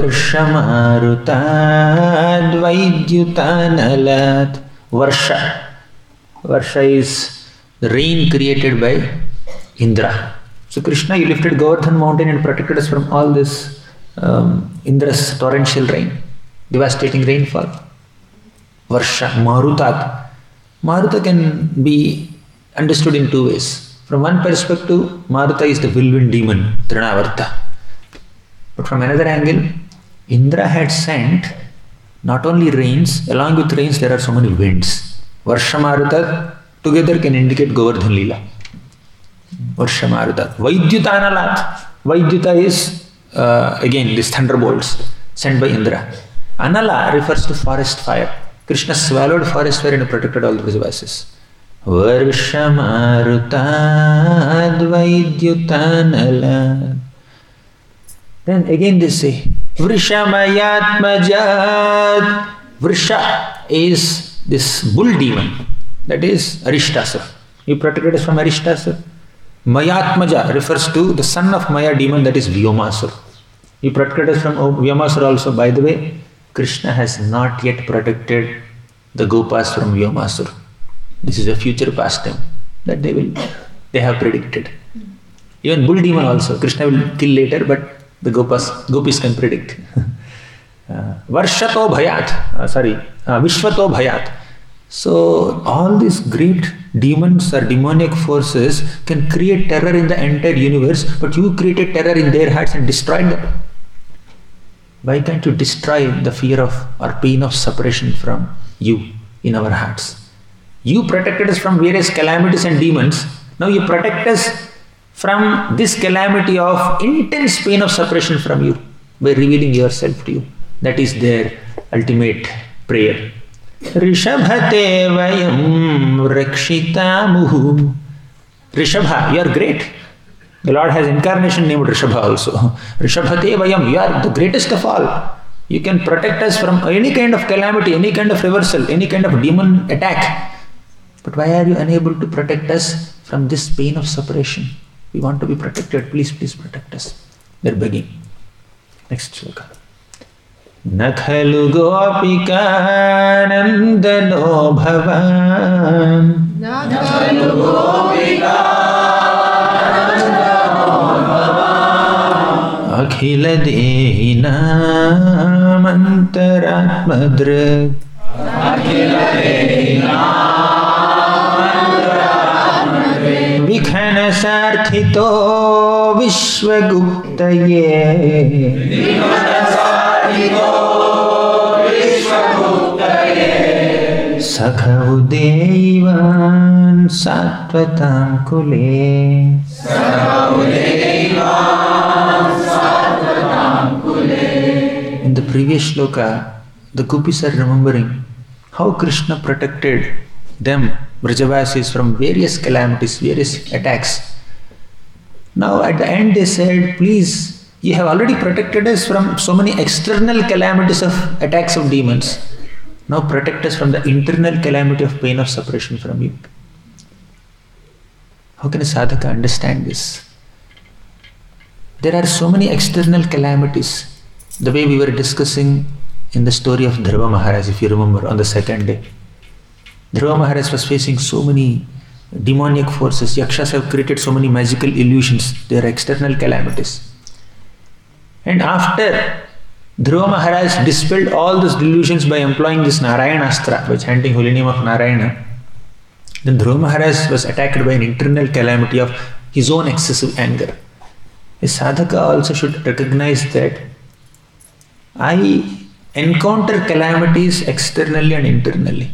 Varshamarutad vaidyutanalat. Varsha. Varsha is the rain created by Indra. So Krishna, you lifted Govardhan mountain and protected us from all this Indra's torrential rain, devastating rainfall. Varsha. Marutat. Maruta can be understood in two ways. From one perspective, Maruta is the whirlwind demon, Trinavarta. But from another angle, Indra had sent not only rains, along with rains there are so many winds. Varsha Maruta together can indicate Govardhan Leela. Varsha Maruta. Vaidyutanalat. Vaidyuta is again these thunderbolts sent by Indra. Anala refers to forest fire. Krishna swallowed forest fire and protected all the Brajavasis. Varshamarutad vaidyutanalat. Then again they say, Vrishamayatmajad. Vrisha is this bull demon, that is Arishtasura. You protected us from Arishtasura. Mayatmaja refers to the son of Maya demon, that is Vyomasura. You protected us from Vyomasura also. By the way, Krishna has not yet protected the Gopas from Vyomasura. This is a future pastime that they have predicted. Even bull demon also, Krishna will kill later, but the gopis can predict. Varshato Bhayat, Vishwato Bhayat. So all these great demons or demonic forces can create terror in the entire universe, but you created terror in their hearts and destroyed them. Why can't you destroy the fear of or pain of separation from you in our hearts? You protected us from various calamities and demons. Now you protect us from this calamity of intense pain of separation from you by revealing yourself to you. That is their ultimate prayer. Rishabhate vayam rakshitamuhu. Rishabha, you are great. The Lord has incarnation named Rishabha also. Rishabhate vayam, you are the greatest of all. You can protect us from any kind of calamity, any kind of reversal, any kind of demon attack. But why are you unable to protect us from this pain of separation? We want to be protected. Please, please protect us. They're begging. Next shloka. Na khalu gopika nandano bhavan akhila dehinam antaratmadruk vikhana sarthito vishwaguptaye Sakhavudevan Sattvatam Kule. In the previous shloka, the gopis are remembering how Krishna protected them, Vrajavasis, from various calamities, various attacks. Now at the end they said, please, you have already protected us from so many external calamities of attacks of demons. Now protect us from the internal calamity of pain of separation from you. How can a sadhaka understand this? There are so many external calamities. The way we were discussing in the story of Dhruva Maharaj, if you remember, on the second day. Dhruva Maharaj was facing so many demonic forces. Yakshas have created so many magical illusions. They are external calamities. And after Dhruva Maharaj dispelled all those delusions by employing this Narayanastra, by chanting holy name of Narayana. Then Dhruva Maharaj was attacked by an internal calamity of his own excessive anger. A sadhaka also should recognize that I encounter calamities externally and internally.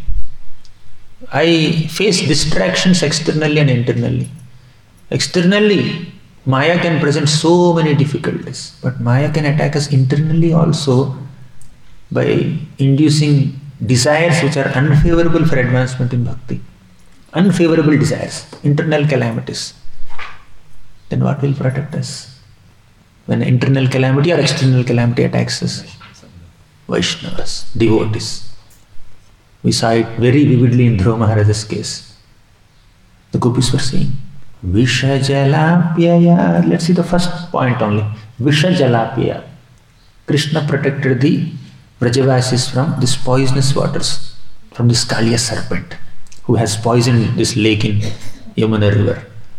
I face distractions externally and internally. Externally, Maya can present so many difficulties, but Maya can attack us internally also by inducing desires which are unfavorable for advancement in bhakti. Unfavorable desires, internal calamities. Then what will protect us when internal calamity or external calamity attacks us? Vaishnavas, devotees. We saw it very vividly in Dhruva Maharaj's case. The gopis were saying, Vishajalapyaya. Let's see the first point only. Vishajalapyaya. Krishna protected the Vrajavasis from these poisonous waters, from this Kaliya serpent who has poisoned this lake in Yamuna river.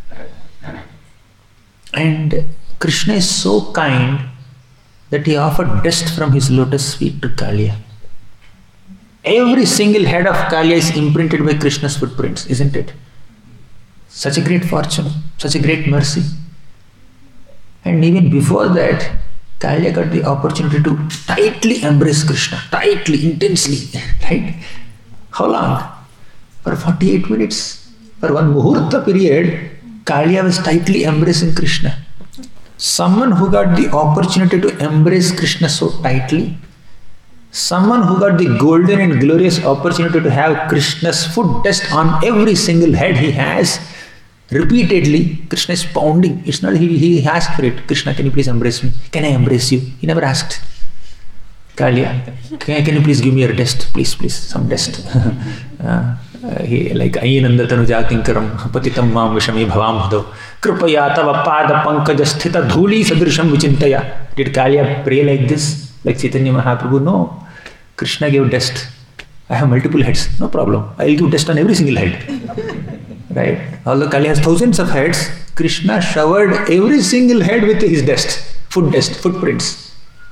And Krishna is so kind that he offered dust from his lotus feet to Kaliya. Every single head of Kaliya is imprinted by Krishna's footprints, isn't it? Such a great fortune, such a great mercy. And even before that, Kaliya got the opportunity to tightly embrace Krishna, tightly, intensely, right? How long? For 48 minutes. For one muhurta period, Kaliya was tightly embracing Krishna. Someone who got the opportunity to embrace Krishna so tightly, someone who got the golden and glorious opportunity to have Krishna's foot dust on every single head he has, repeatedly, Krishna is pounding. It's not he asked for it. Krishna, can you please embrace me? Can I embrace you? He never asked. Kaliya, can you please give me your dust? Please, please, some dust. He like Ayinanda Tanuja Kinkaram Patitam Mam Vishami Bhavam Bhado Krupaya Tava Pada Pankaj Sthita Dhuli Sadrisham Vichintaya. Did Kaliya pray like this? Like Chaitanya Mahaprabhu? No. Krishna gave dust. I have multiple heads. No problem. I will give dust on every single head. Right? Although Kaliya has thousands of heads, Krishna showered every single head with his dust, footprints.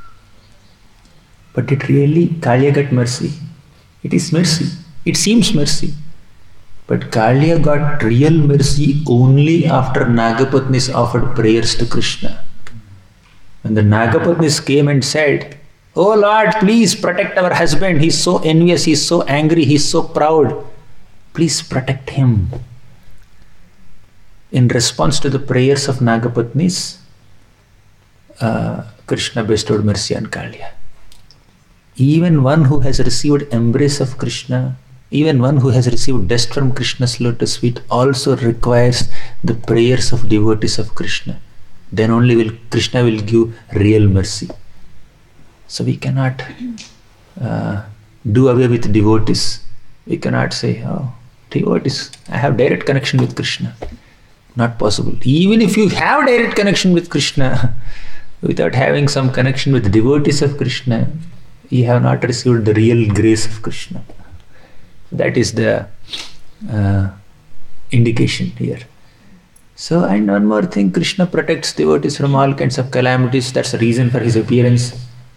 But did really Kaliya get mercy? It is mercy. It seems mercy. But Kaliya got real mercy only after Nagapatnis offered prayers to Krishna. When the Nagapatnis came and said, "Oh Lord, please protect our husband. He's so envious, he's so angry, he's so proud. Please protect him." In response to the prayers of Nagapatnis, Krishna bestowed mercy on Kaliya. Even one who has received embrace of Krishna, even one who has received dust from Krishna's lotus feet also requires the prayers of devotees of Krishna. Then only Krishna will give real mercy. So we cannot do away with devotees. We cannot say, oh, devotees, I have direct connection with Krishna. Not possible. Even if you have direct connection with Krishna, without having some connection with devotees of Krishna, you have not received the real grace of Krishna. That is the indication here. So, and one more thing, Krishna protects devotees from all kinds of calamities. That's the reason for his appearance.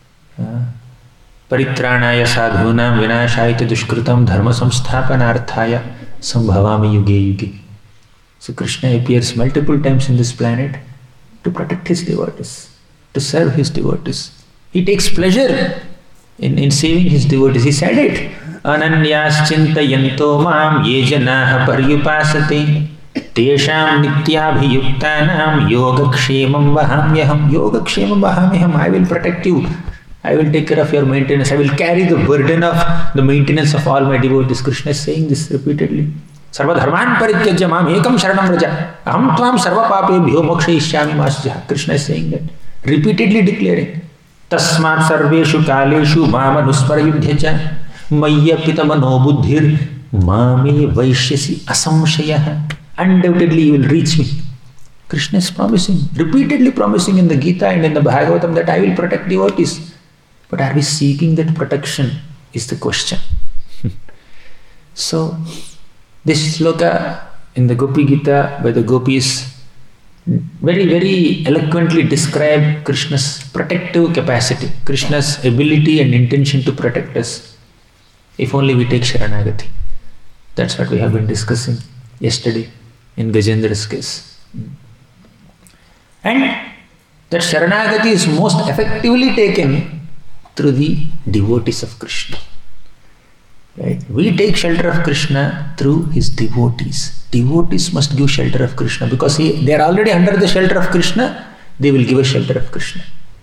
Paritranaya sadhunam vinashaya dushkritam dharma samsthapanarthaya sambhavami yuge yuge. So Krishna appears multiple times in this planet to protect his devotees, to serve his devotees. He takes pleasure in saving his devotees. He said it. Ananyas chintayanto mam ye janaha paryupasate tesham nityabhiyuktanam yogakshemam vahamyaham. Yogakshemam vahamyaham. I will protect you. I will take care of your maintenance. I will carry the burden of the maintenance of all my devotees. Krishna is saying this repeatedly. Sarva dharman parityajya mam ekam sharanam vraja. Aham tvam sarva papebhyo mokshayishyami masjah. Krishna is saying that, repeatedly declaring. Tasmat sarveshu kaleshu mamanusparayudhyacha mayyapita mano buddhir mame vaishyasi asamshayah. Undoubtedly you will reach me. Krishna is promising, repeatedly promising in the Gita and in the Bhagavatam that I will protect devotees. But are we seeking that protection is the question. So, this sloka in the Gopi Gita by the gopis very, very eloquently describe Krishna's protective capacity, Krishna's ability and intention to protect us, if only we take Sharanagati. That's what we have been discussing yesterday in Gajendra's case. And that Sharanagati is most effectively taken through the devotees of Krishna. Right? We take shelter of Krishna through his devotees. Devotees must give shelter of Krishna because they are already under the shelter of Krishna. They will give a shelter of Krishna.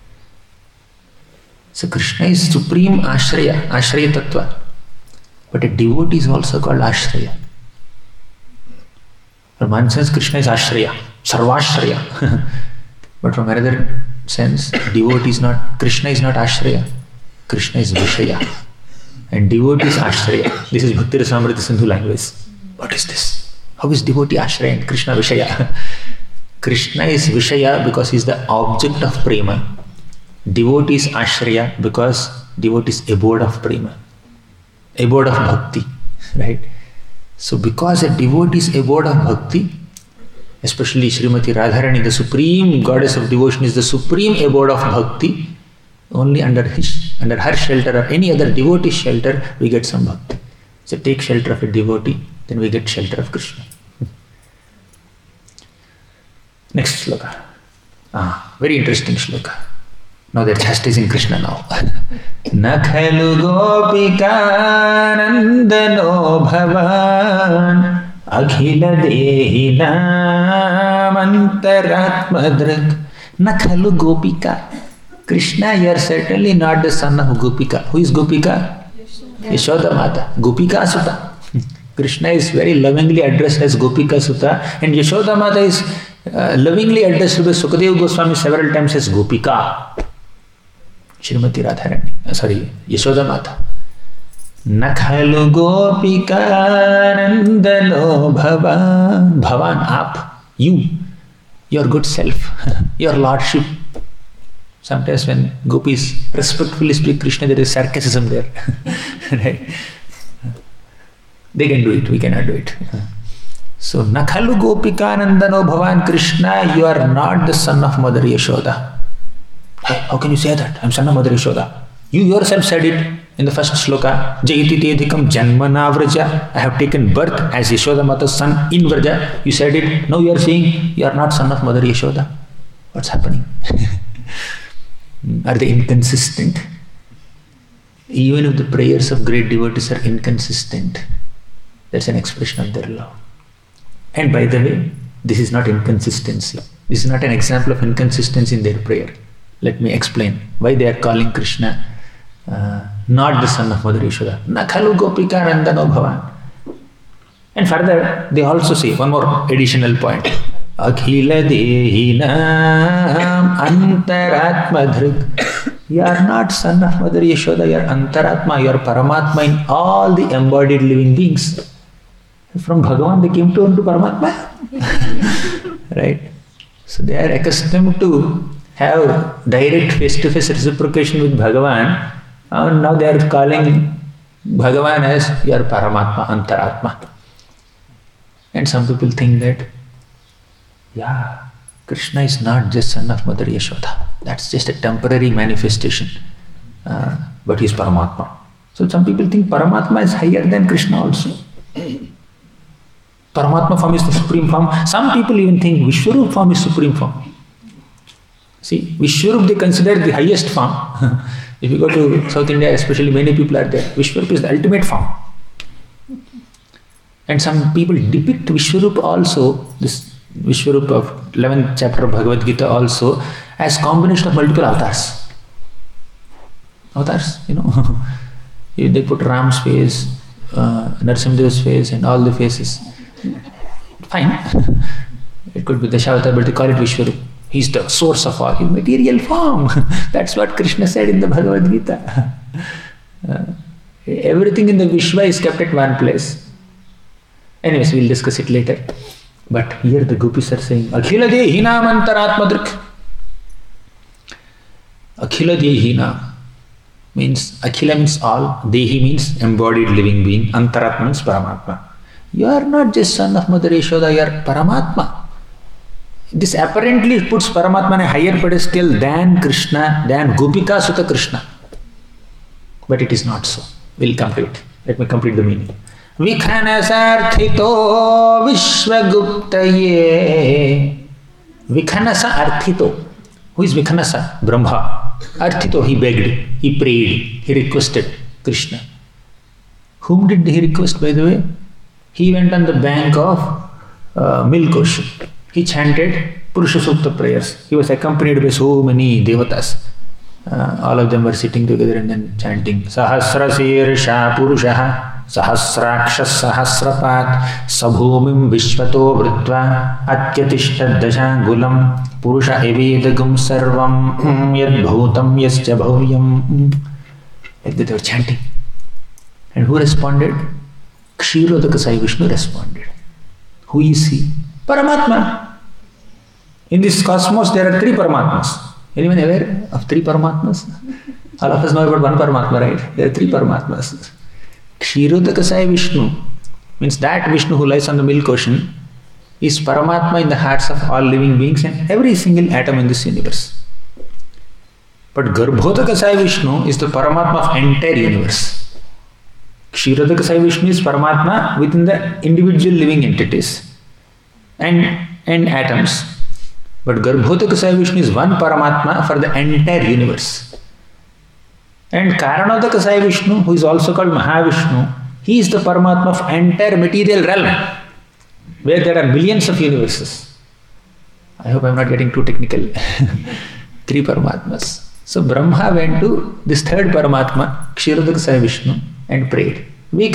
So Krishna is supreme Ashraya, Ashraya Tattva. But a devotee is also called Ashraya. From one sense, Krishna is Ashraya, Sarvashraya. But from another sense, devotee is not, Krishna is not Ashraya. Krishna is Vishaya. And devotee is Ashraya. This is Bhakti Rasamrita Sindhu language. What is this? How is devotee Ashraya and Krishna Vishaya? Krishna is Vishaya because he is the object of prema. Devotee is Ashraya because devotee is abode of prema, abode of bhakti. Right? So because a devotee is abode of bhakti, especially Srimati Radharani, the supreme goddess of devotion, is the supreme abode of bhakti. Only under her shelter or any other devotee's shelter, we get some bhakti. So take shelter of a devotee, then we get shelter of Krishna. Next sloka. Very interesting sloka. Now they're chastising Krishna now. Nakhalu gopika nandano bhavan akhila dehi nam antaratmadrak. Nakhalu gopika. Krishna, you are certainly not the son of Gopika. Who is Gopika? Yashoda Mata. Gopika Sutta. Krishna is very lovingly addressed as Gopika Sutta, and Yashoda Mata is lovingly addressed by Sukadeva Goswami several times as Gopika. Srimati Radharani. Yashoda Mata. Nakhalu Gopika Nandano Bhavan. Bhavan, aap. You. Your good self. Your lordship. Sometimes when gopis respectfully speak Krishna, there is sarcasm there. Right? They can do it, we cannot do it. So, Nakhalu Gopika Nandano Bhavan Krishna, you are not the son of Mother Yashoda. How can you say that? I am son of Mother Yashoda. You yourself said it in the first sloka. Jayati Tedhikam Janmana Vraja. I have taken birth as Yashoda Mata's son in Vraja. You said it. Now you are saying you are not son of Mother Yashoda. What's happening? Are they inconsistent? Even if the prayers of great devotees are inconsistent, that's an expression of their love. And by the way, this is not inconsistency. This is not an example of inconsistency in their prayer. Let me explain why they are calling Krishna not the son of Mother Yashoda. Nakhalu Gopika Nandano Bhavan. And further, they also say one more additional point. Akhila Dehinam Antaratmadhrik You are not son of Mother Yashoda, you are Antaratma, you are Paramatma in all the embodied living beings. From Bhagavan they came to Paramatma. Right? So they are accustomed to have direct face-to-face reciprocation with Bhagavan, and now they are calling Bhagavan as your Paramatma, Antaratma. And some people think that, yeah, Krishna is not just son of Mother Yashoda. That's just a temporary manifestation. But he is Paramatma. So some people think Paramatma is higher than Krishna also. Paramatma form is the supreme form. Some people even think Vishwarup form is supreme form. See, Vishwarup they consider the highest form. If you go to South India, especially, many people are there. Vishwarup is the ultimate form. And some people depict Vishwarup also, this Vishwarup of 11th chapter of Bhagavad Gita also, as combination of multiple avatars. Avatars, they put Ram's face, Narasimha's face and all the faces. Fine. It could be Dashavatar, but they call it Vishwarup. He's the source of all, his material form. That's what Krishna said in the Bhagavad Gita. Everything in the Vishwa is kept at one place. Anyways, we'll discuss it later. But here the gopis are saying, Akhila Dehinam Antaratmadrik. Akhila Dehinam means, Akhila means all, Dehi means embodied living being, Antaratma means Paramatma. You are not just son of Mother Yashoda, you are Paramatma. This apparently puts Paramatma on a higher pedestal than Krishna, than Gopika Sutta Krishna. But it is not so. We'll come to it. Let me complete the meaning. Vikhanasarthito Vishwaguptaye. Vikhanasa arthito. Who is Vikhanasa? Brahma. Arthito, he begged, he prayed, he requested Krishna. Whom did he request, by the way? He went on the bank of milk ocean. He chanted Purusha Sukta prayers. He was accompanied by so many devatas. All of them were sitting together and then chanting Sahasrasirsha Purushaha Sahasrakshas Sahasrapat Sabhumim Vishwato Vritva Atyatishta Dashangulam Purusha Evedagum Sarvam Yad Bhutam Yascha Bhavyam. Like that they were chanting. And who responded? Kshirodaka Sai Vishnu responded. Who is he? Paramatma. In this cosmos there are three Paramatmas. Anyone aware of three Paramatmas? All of us know about one Paramatma, right? There are three Paramatmas. Kshirodaka Sai Vishnu means that Vishnu who lies on the milk ocean is Paramatma in the hearts of all living beings and every single atom in this universe. But Garbhodaka Sai Vishnu is the Paramatma of entire universe. Kshirodaka Sai Vishnu is Paramatma within the individual living entities and atoms. But Garbhodaka Sai Vishnu is one Paramatma for the entire universe. And Karanodaka Sai Vishnu, who is also called Mahavishnu, he is the Paramatma of entire material realm, where there are millions of universes. I hope I am not getting too technical. Three Paramatmas. So Brahma went to this third Paramatma, Kshirodaka Sai Vishnu, and prayed.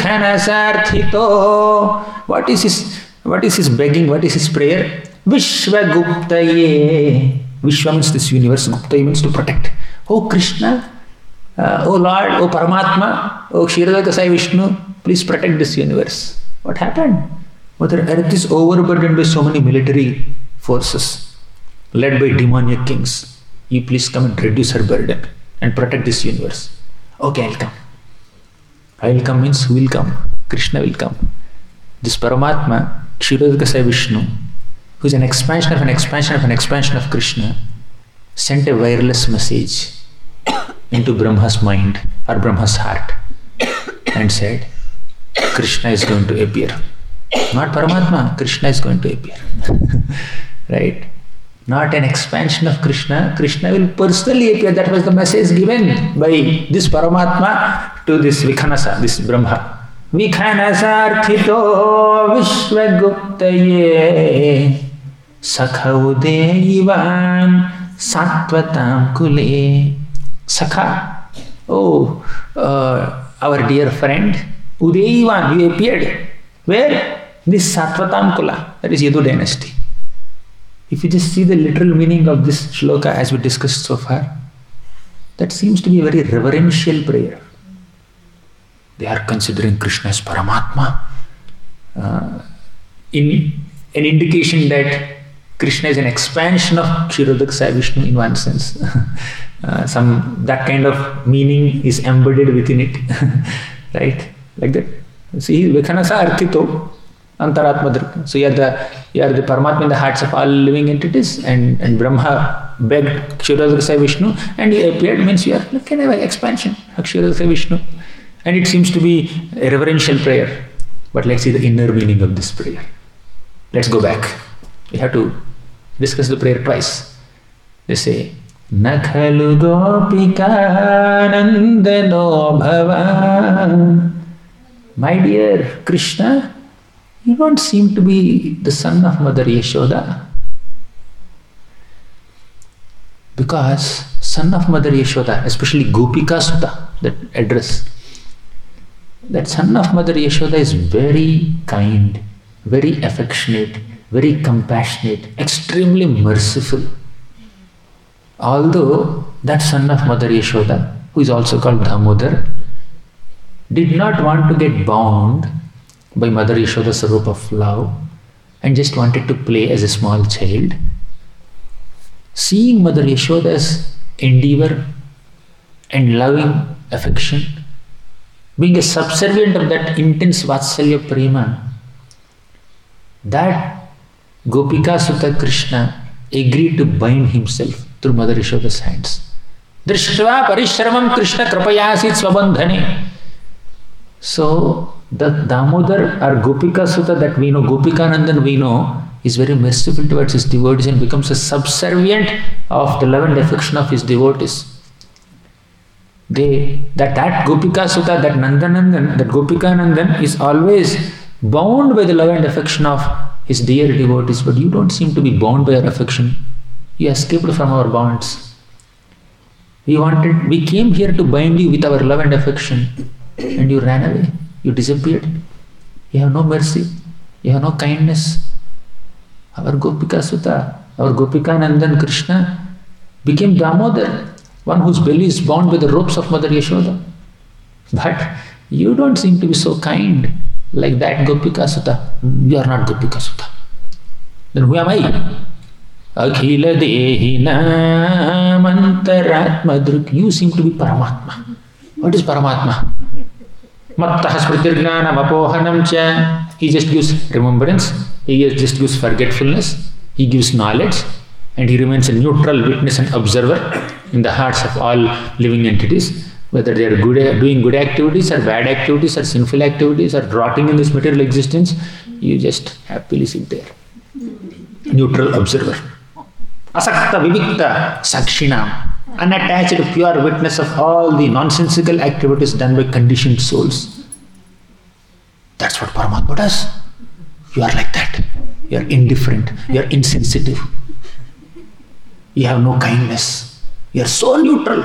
Vikhanasarthito. What is his begging? What is his prayer? Vishwaguptaye. Vishwa means this universe. Guptaye means to protect. Oh Krishna, oh Lord, oh Paramatma, oh Kshirodaka Sai Vishnu, please protect this universe. What happened? Mother Earth is overburdened by so many military forces led by demoniac kings. You please come and reduce her burden and protect this universe. Okay, I'll come. I will come means who will come? Krishna will come. This Paramatma, Kshirodaka Sai Vishnu, who is an expansion of an expansion of an expansion of Krishna, sent a wireless message into Brahma's mind or Brahma's heart and said, Krishna is going to appear. Not Paramatma, Krishna is going to appear. Right? Not an expansion of Krishna. Krishna will personally appear. That was the message given by this Paramatma to this Vikhanasa, this Brahma. Vikhanasarthito Vishwaguptaye Sakha Udeyivan Sattvatam Kule. Sakha, oh, our dear friend, Udeyivan, you appeared. Where? This Sattvatam Kula, that is Yadu dynasty. If you just see the literal meaning of this shloka as we discussed so far, that seems to be a very reverential prayer. They are considering Krishna as Paramatma. In an indication that Krishna is an expansion of Kshirodak Sai Vishnu in one sense. That kind of meaning is embedded within it. Right? Like that. See, Vikhanasa Arthito, Antaratma Dhruk. So you are the Paramatma in the hearts of all living entities, and Brahma begged Kshirodak Sai Vishnu, and he appeared, means you can have an expansion of Kshirodak Sai Vishnu. And it seems to be a reverential prayer. But let's see the inner meaning of this prayer. Let's go back. We have to discuss the prayer twice. They say, Nakhalu gopika nandano bhava. My dear Krishna, you don't seem to be the son of Mother Yashoda. Because son of Mother Yashoda, especially Gopika Sutta, that address, that son of Mother Yashoda is very kind, very affectionate, very compassionate, extremely merciful. Although that son of Mother Yashoda, who is also called Damodar, did not want to get bound by Mother Yashoda's rope of love and just wanted to play as a small child. Seeing Mother Yashoda's endeavor and loving affection, being a subservient of that intense Vatsalya Prema, that Gopika Sutta Krishna agreed to bind himself through Mother Yashoda's hands. Drishtva parishramam Krishna krapayasit svabandhane. So the Damodar or Gopika Sutta that we know, Gopikanandan we know, is very merciful towards his devotees and becomes a subservient of the love and affection of his devotees. That Gopika Sutta, that Nandanandan, that Gopikanandan is always bound by the love and affection of his dear devotees, but you don't seem to be bound by our affection. You escaped from our bonds. We came here to bind you with our love and affection, and you ran away. You disappeared. You have no mercy. You have no kindness. Our Gopika Sutta, our Gopikanandan Krishna became Damodar, one whose belly is bound by the ropes of Mother Yashoda. But you don't seem to be so kind like that Gopika Sutta. You are not Gopika Sutta. Then who am I? Akhila Dehina Mantaratma Druk. You seem to be Paramatma. What is Paramatma? Mattah Smritirgnanam Apohanam Cha. He just gives remembrance. He just gives forgetfulness. He gives knowledge. And he remains a neutral witness and observer in the hearts of all living entities. Whether they are doing good activities or bad activities or sinful activities or rotting in this material existence, you just happily sit there. Neutral observer. Asakta Vivikta Sakshinam. Unattached pure witness of all the nonsensical activities done by conditioned souls. That's what Paramatma does. You are like that. You are indifferent. You are insensitive. You have no kindness. You are so neutral.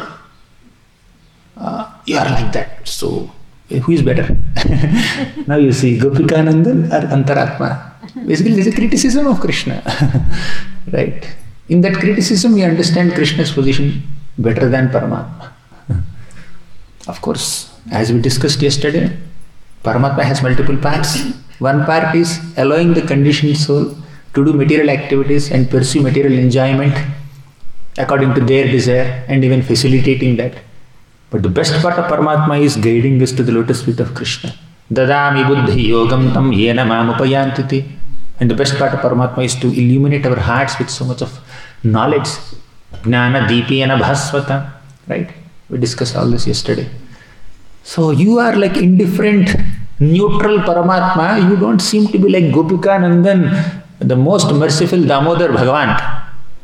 You are like that. So, who is better? Now you see, Gopikanandan or Antaratma. Basically, there is a criticism of Krishna. Right? In that criticism, we understand Krishna's position better than Paramatma. Of course, as we discussed yesterday, Paramatma has multiple parts. One part is allowing the conditioned soul to do material activities and pursue material enjoyment according to their desire and even facilitating that. But the best part of Paramatma is guiding us to the lotus feet of Krishna. Dadami buddhi yogam tam yena mamupayantiti. And the best part of Paramatma is to illuminate our hearts with so much of knowledge. Jnana deepena bhasvata. Right? We discussed all this yesterday. So you are like indifferent, neutral Paramatma. You don't seem to be like Gopikanandan, the most merciful Damodar Bhagavan.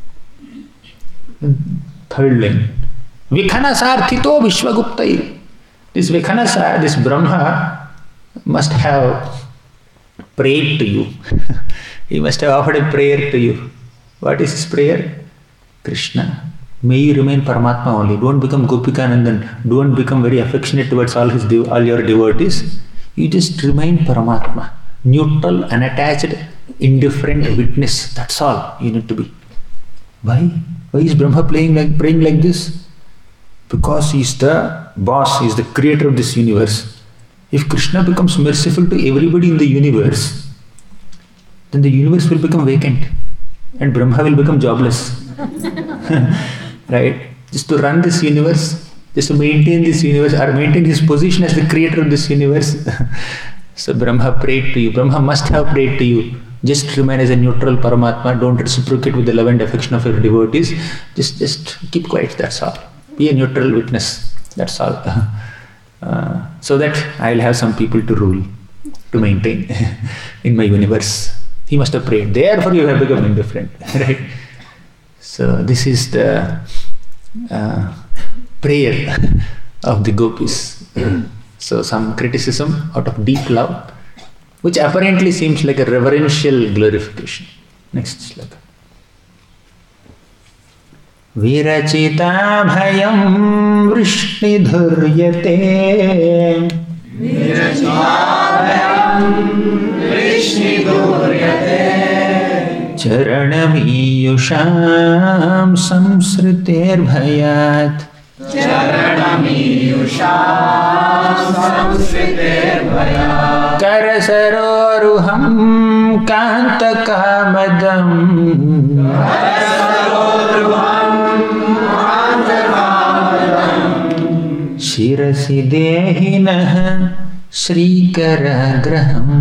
Third line. Vikhanasarthito Vishwaguptai. This Vikhanasa, this Brahma must have prayed to you. He must have offered a prayer to you. What is his prayer? Krishna, may you remain Paramatma only. Don't become Gopikanandan. Don't become very affectionate towards all your devotees. You just remain Paramatma. Neutral, unattached, indifferent witness. That's all you need to be. Why? Why is Brahma praying like this? because he is the boss, he is the creator of this universe. If Krishna becomes merciful to everybody in the universe, then the universe will become vacant and Brahma will become jobless. Right? Just to run this universe, just to maintain this universe or maintain his position as the creator of this universe. So Brahma prayed to you. Brahma must have prayed to you. Just remain as a neutral Paramatma. Don't reciprocate with the love and affection of your devotees. Just keep quiet, that's all. Be a neutral witness, that's all. So that I'll have some people to rule, to maintain in my universe. He must have prayed. Therefore you have become indifferent. Right? So this is the prayer of the gopis. So some criticism out of deep love, which apparently seems like a reverential glorification. Next sloka. Virachita bhayam vrishnidhuryate charanamiyusham samsriter bhayat Karasaroruham kantakamadam Shirasi dehinah shrikaragraham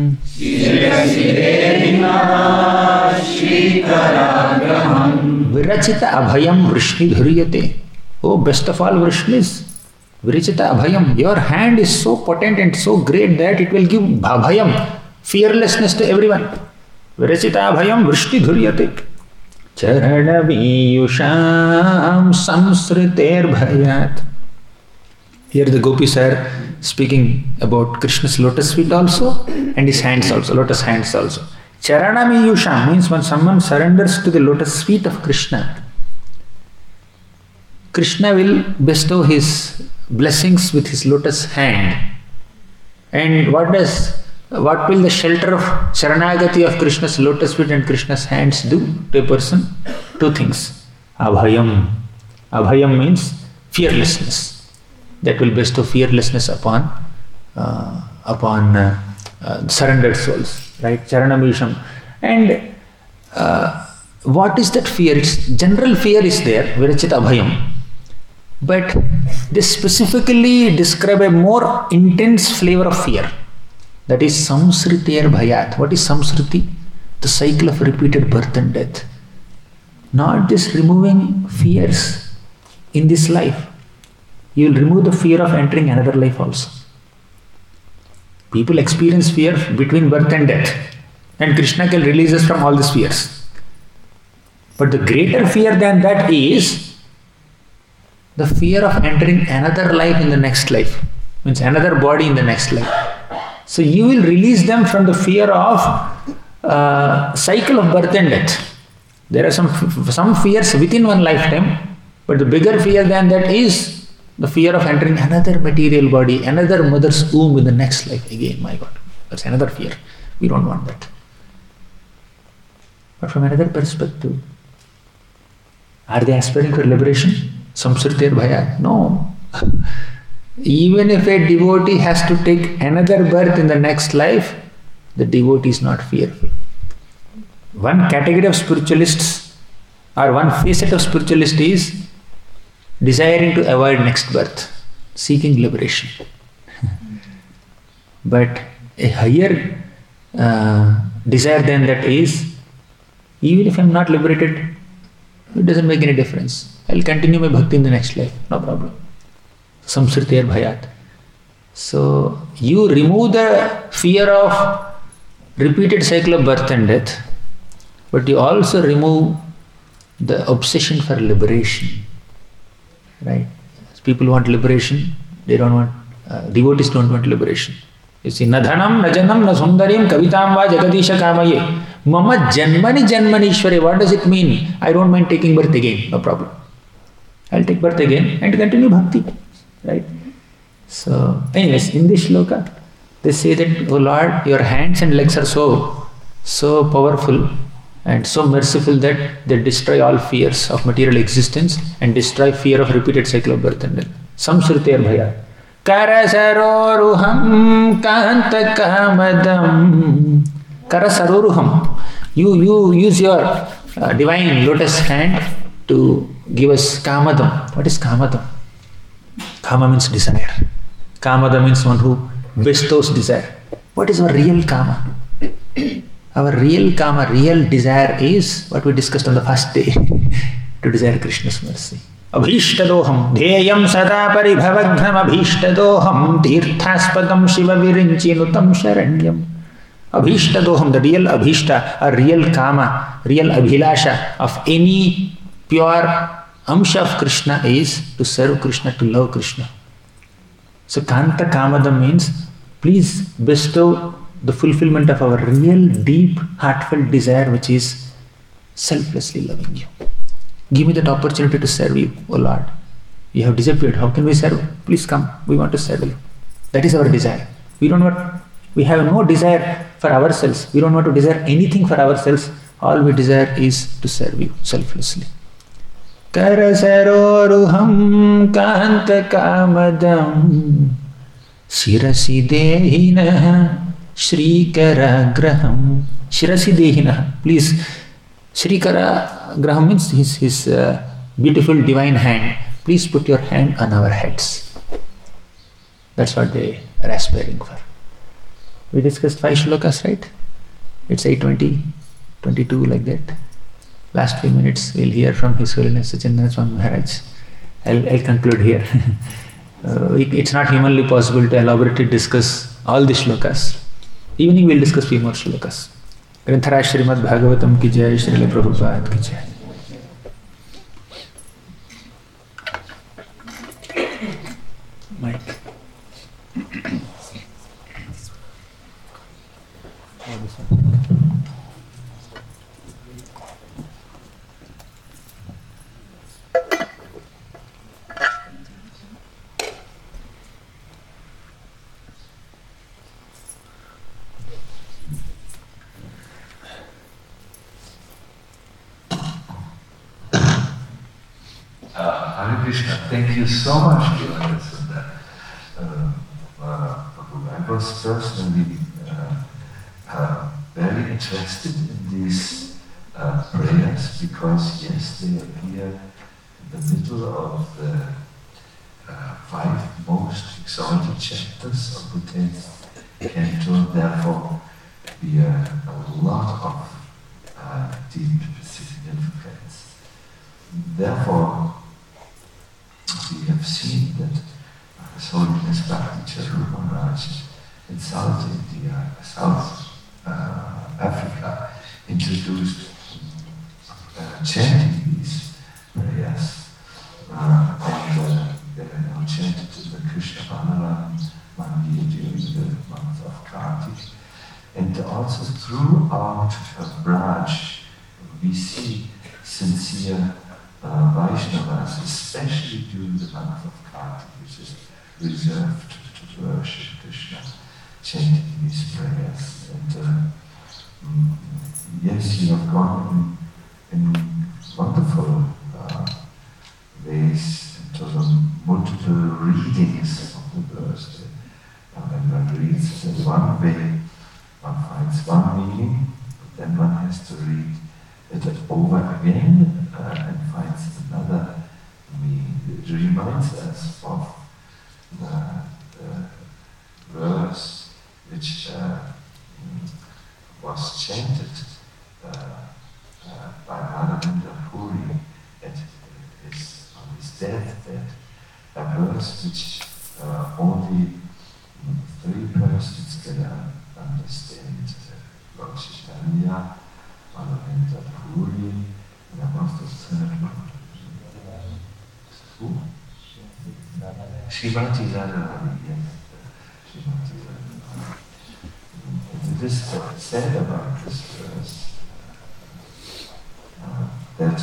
Virachita abhayam vrishnidhuryate. Oh, best of all Vrishnis, Virachita abhayam, your hand is so potent and so great that it will give abhayam, fearlessness to everyone. Virachita abhayam vrishnidhuryate. Charanaviyusham samsriter bhayat. Here the gopis are speaking about Krishna's lotus feet also and his hands also, lotus hands also. Charanamiyusham means when someone surrenders to the lotus feet of Krishna, Krishna will bestow his blessings with his lotus hand. And what will the shelter of Sharanagati of Krishna's lotus feet and Krishna's hands do to a person? Two things. Abhayam. Abhayam means fearlessness. That will bestow fearlessness upon surrendered souls. Right? Charanamisham. And what is that fear? It's general fear is there, Virachita abhayam. But they specifically describe a more intense flavor of fear. That is samsriter bhayat. What is samsriti? The cycle of repeated birth and death. Not just removing fears in this life. You will remove the fear of entering another life also. People experience fear between birth and death. And Krishna can release us from all these fears. But the greater fear than that is the fear of entering another life in the next life. Means another body in the next life. So you will release them from the fear of cycle of birth and death. There are some fears within one lifetime, but the bigger fear than that is the fear of entering another material body, another mother's womb in the next life again. My God, that's another fear. We don't want that. But from another perspective, are they aspiring for liberation? Samsriter bhaya? No. Even if a devotee has to take another birth in the next life, the devotee is not fearful. One category of spiritualists or one facet of spiritualist is desiring to avoid next birth, seeking liberation. But a higher desire than that is, even if I am not liberated, it doesn't make any difference. I will continue my bhakti in the next life, no problem. Samsriter bhayat. So you remove the fear of repeated cycle of birth and death, but you also remove the obsession for liberation. Right? People want liberation, they don't want, devotees don't want liberation. You see, na dhanam, na janam, na sundarim, kavitam va jagadisha kamaye. Mama janmani janmanishware. What does it mean? I don't mind taking birth again, no problem. I'll take birth again and continue bhakti. Right? So, anyways, in this shloka, they say that, oh Lord, your hands and legs are so powerful and so merciful that they destroy all fears of material existence and destroy fear of repeated cycle of birth and death. Samsriter bhaya. Karasaroruham kanta kamadam. Karasaroruham. You use your divine lotus hand to give us kamadam. What is kamadam? Kama means desire. Kamada means one who bestows desire. What is our real kama? Our real kama, real desire is what we discussed on the first day, to desire Krishna's mercy. Abhishtadoham, dheyam sada paribhavagnam abhishtadoham, tirthaspadam shiva virinchinutam sharanyam. Abhishtadoham, the real abhishta, a real kama, real abhilasha of any pure amsha of Krishna is to serve Krishna, to love Krishna. So Kanta Kamadam means, please bestow the fulfillment of our real, deep, heartfelt desire, which is selflessly loving you. Give me that opportunity to serve you, O Lord. You have disappeared. How can we serve? Please come. We want to serve you. That is our desire. We have no desire for ourselves. We don't want to desire anything for ourselves. All we desire is to serve you selflessly. Karasaroruham kanta kamadam Shirasi dehinaha Shrikara graham. Shirasi dehinaha. Please, Shrikara graham means his beautiful divine hand. Please put your hand on our heads. That's what they are aspiring for. We discussed 5 shlokas, right? It's 8:20, 22, like that. Last few minutes we'll hear from His Holiness Sachindananda Swami Maharaj. I'll conclude here. It's not humanly possible to elaborately discuss all the shlokas. Evening we'll discuss few more shlokas. Granthara Srimad Bhagavatam ki jai, Srila Prabhupada ki jai. Mike. Hare Krishna, thank you so much, Yoga Sundar. I was personally very interested in these prayers because, yes, they appear in the middle of the 5 most exalted chapters of the 10th canto. Therefore, we are a lot of deep significance. Therefore, we have seen that His Holiness Bhakti Charu Maharaj in South India, South Africa, introduced chanting these prayers. They are now chanted in the Krishna Balaram Mandir during the month of Kartik. And also throughout Braj, we see sincere Vaishnavas, especially during the month of Kartik, which is reserved to worship Krishna, chanting these prayers. And yes, you have gone in wonderful ways into the multiple readings of the verse. When one reads in one way, one finds one meaning, but then one has to read it over again and finds another meaning. It reminds us of the verse which was chanted by Madhavendra Puri on his deathbed, a verse which only 3 persons can understand: Lord Chaitanya, Madhavendra Puri, and I must have said who? Srimati Radharani, yes. Srimati Radharani. It is said about this verse that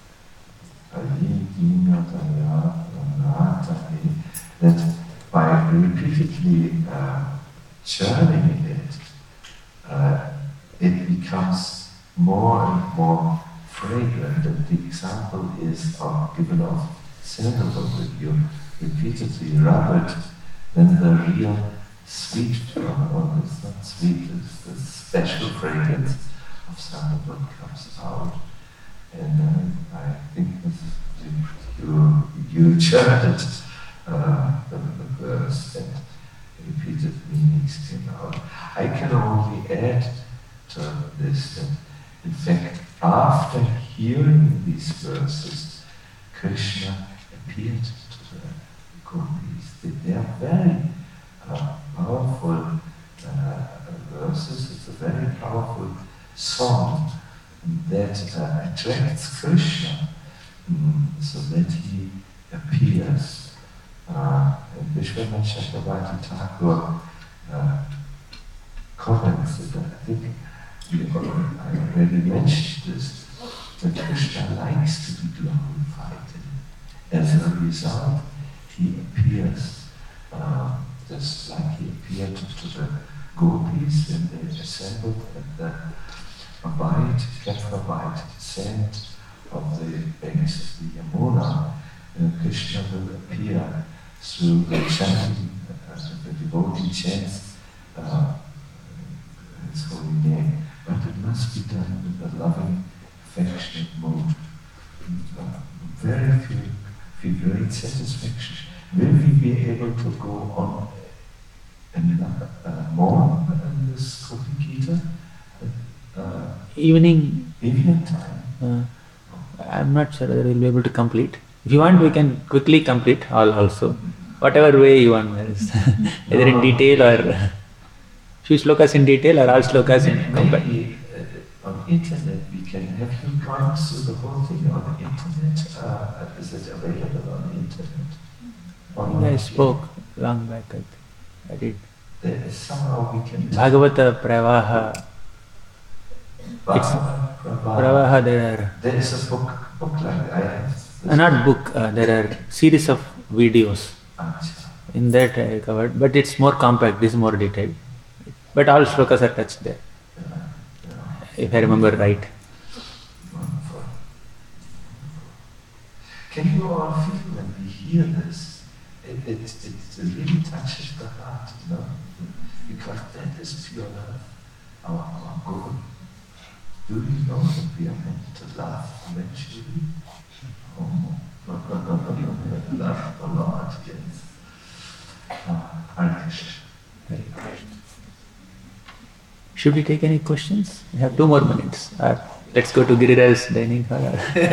by repeatedly churning it, it becomes more and more fragrant. And the example is given of sandalwood that you repeatedly rub it, then the real sweet, or it's not sweet, it's the special fragrance of sandalwood comes out. And I think this is you chanted the verse and repeated meanings came out. I can only add to this that, in fact, after hearing these verses, Krishna appeared to the gopis. They are very powerful verses. It's a very powerful song that attracts Krishna so that he appears. And Vishwanath Chakravarti Thakur comments that I think I already mentioned this, that Krishna likes to be glorified. And as a result, he appears just like he appeared to the gopis when they assembled at the white sand of the banks of the Yamuna. Krishna will appear through the chanting, the devotee chants his holy name. But it must be done with a loving, affectionate mood. Very feel great satisfaction. Will we be able to go on more in this Gopi Gita? Evening time. I'm not sure whether we'll be able to complete. If you want, we can quickly complete all also. Whatever way you want, either in detail or few slokas in detail or all slokas in compact. On internet we can have you gone through the whole thing on the internet. Is it available on the internet? I spoke long back, I think. I did. There is somehow we can... Bhagavata Pravaha. Pravaha, there is a book like I have. Not book, there are series of videos. In that I covered, but it's more compact, this is more detailed. But all shlokas are touched there, if I remember right. Can you all feel when we hear this? It really touches the heart, you know, because that is pure love, our goal. Do you know that we are meant to love eventually? Oh, love a lot, yes. Hare Krishna. Hare Krishna. Should we take any questions? We have 2 more minutes. Let's go to Giriraj's dining hall.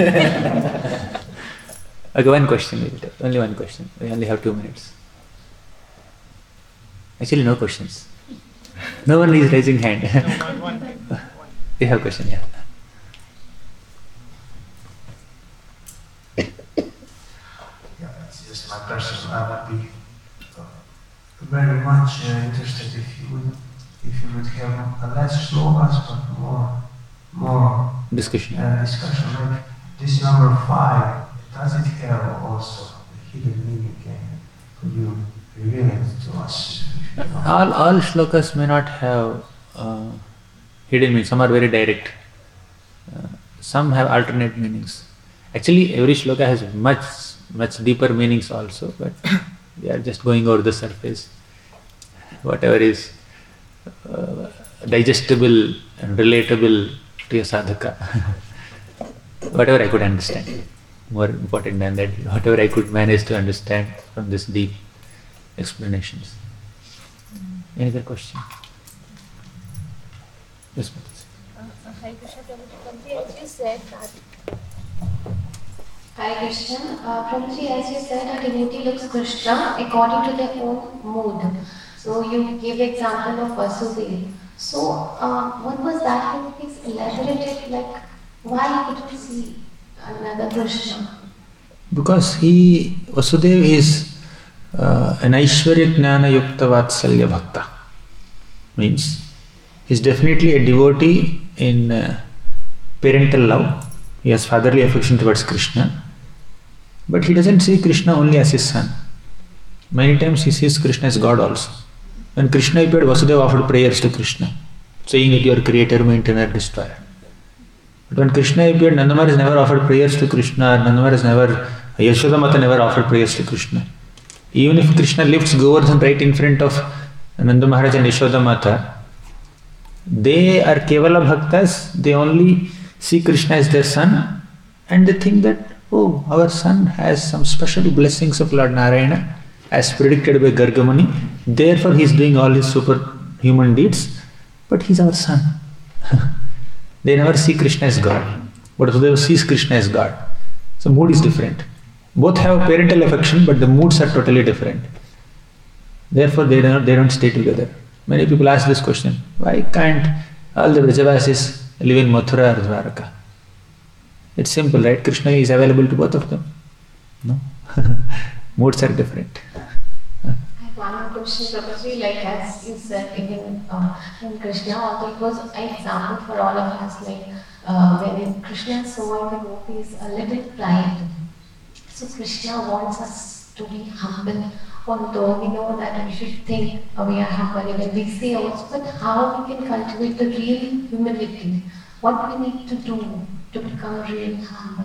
Okay, one question we will take. Only one question. We only have 2 minutes. Actually, no questions. No one is raising hand. We have a question, yeah. It's just my personal. I would be very much interested if you would have a less slokas but more discussion. Discussion. Like this number 5, does it have also a hidden meaning? Could you reveal it to us? All shlokas may not have hidden meaning. Some are very direct. Some have alternate meanings. Actually, every shloka has much deeper meanings also, but we are just going over the surface. Whatever is digestible and relatable to a sadhaka. Whatever I could understand. More important than that, whatever I could manage to understand from this deep explanations. Any other question? Yes, Hare Krishna, Prabhuji, as you said that. Hare Krishna, Prabhuji, as you said, a devotee looks Krishna according to their own mood. So you gave the example of Vasudeva. So what was that? Can you please elaborate it? Like why you couldn't see another Krishna? Because Vasudeva is an Aishwarya Jnana Yukta Vatsalya Bhakta. Means he is definitely a devotee in parental love. He has fatherly affection towards Krishna. But he doesn't see Krishna only as his son. Many times he sees Krishna as God also. When Krishna appeared, Vasudeva offered prayers to Krishna, saying that you are creator, maintainer, destroyer. But when Krishna appeared, Nanda Maharaj never offered prayers to Krishna. Yashoda Mata never offered prayers to Krishna. Even if Krishna lifts Govardhan right in front of Nanda Maharaj and Yashoda Mata, they are Kevala Bhaktas. They only see Krishna as their son, and they think that, oh, our son has some special blessings of Lord Narayana as predicted by Gargamuni. Therefore he is doing all his superhuman deeds, but he is our son. They never see Krishna as God, but Sudeva sees Krishna as God. So mood is different. Both have parental affection, but the moods are totally different. Therefore they don't stay together. Many people ask this question, why can't all the Vrajavasis live in Mathura or Dwaraka? It's simple, right? Krishna is available to both of them. No? Moods are different. I have one more question, Prabhuji. Like as you said, even in Krishna, although it was an example for all of us, like when Krishna saw in the gopis a little pride. So Krishna wants us to be humble, although we know that we should think we are humble when we say also, but how we can cultivate the real humility? What we need to do to become really humble?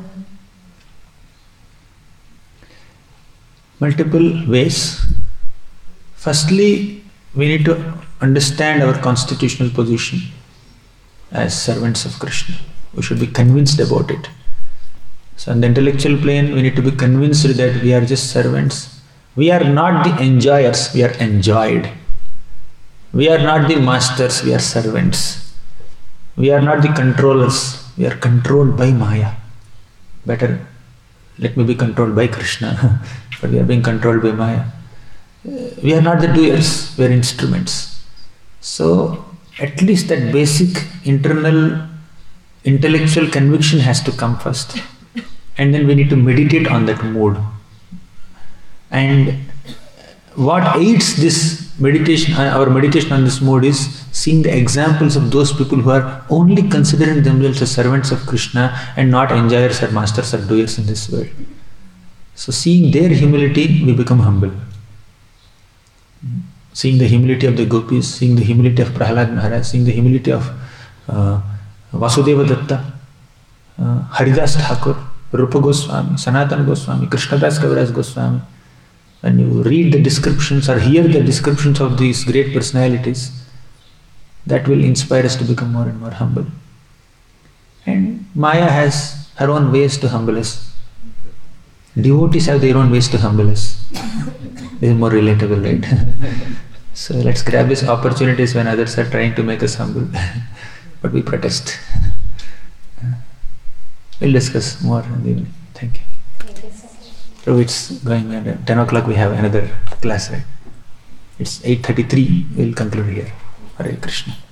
Multiple ways. Firstly, we need to understand our constitutional position as servants of Krishna. We should be convinced about it. So on the intellectual plane, we need to be convinced that we are just servants. We are not the enjoyers, we are enjoyed. We are not the masters, we are servants. We are not the controllers, we are controlled by Maya. Better, let me be controlled by Krishna, but we are being controlled by Maya. We are not the doers, we are instruments. So, at least that basic internal intellectual conviction has to come first. And then we need to meditate on that mood. And what aids this meditation, our meditation on this mood, is seeing the examples of those people who are only considering themselves as servants of Krishna and not enjoyers or masters or doers in this world. So seeing their humility, we become humble. Seeing the humility of the gopis, seeing the humility of Prahlad Maharaj, seeing the humility of Vasudeva Datta, Haridas Thakur, Rupa Goswami, Sanatana Goswami, Krishnadas Kaviraj Goswami. When you read the descriptions or hear the descriptions of these great personalities, that will inspire us to become more and more humble. And Maya has her own ways to humble us. Devotees have their own ways to humble us. This is more relatable, right? So let's grab these opportunities when others are trying to make us humble. But we protest. We'll discuss more in the evening. Thank you. Thank you so much. So it's going on. 10 o'clock we have another class, right? It's 8:33. We'll conclude here. Hare Krishna.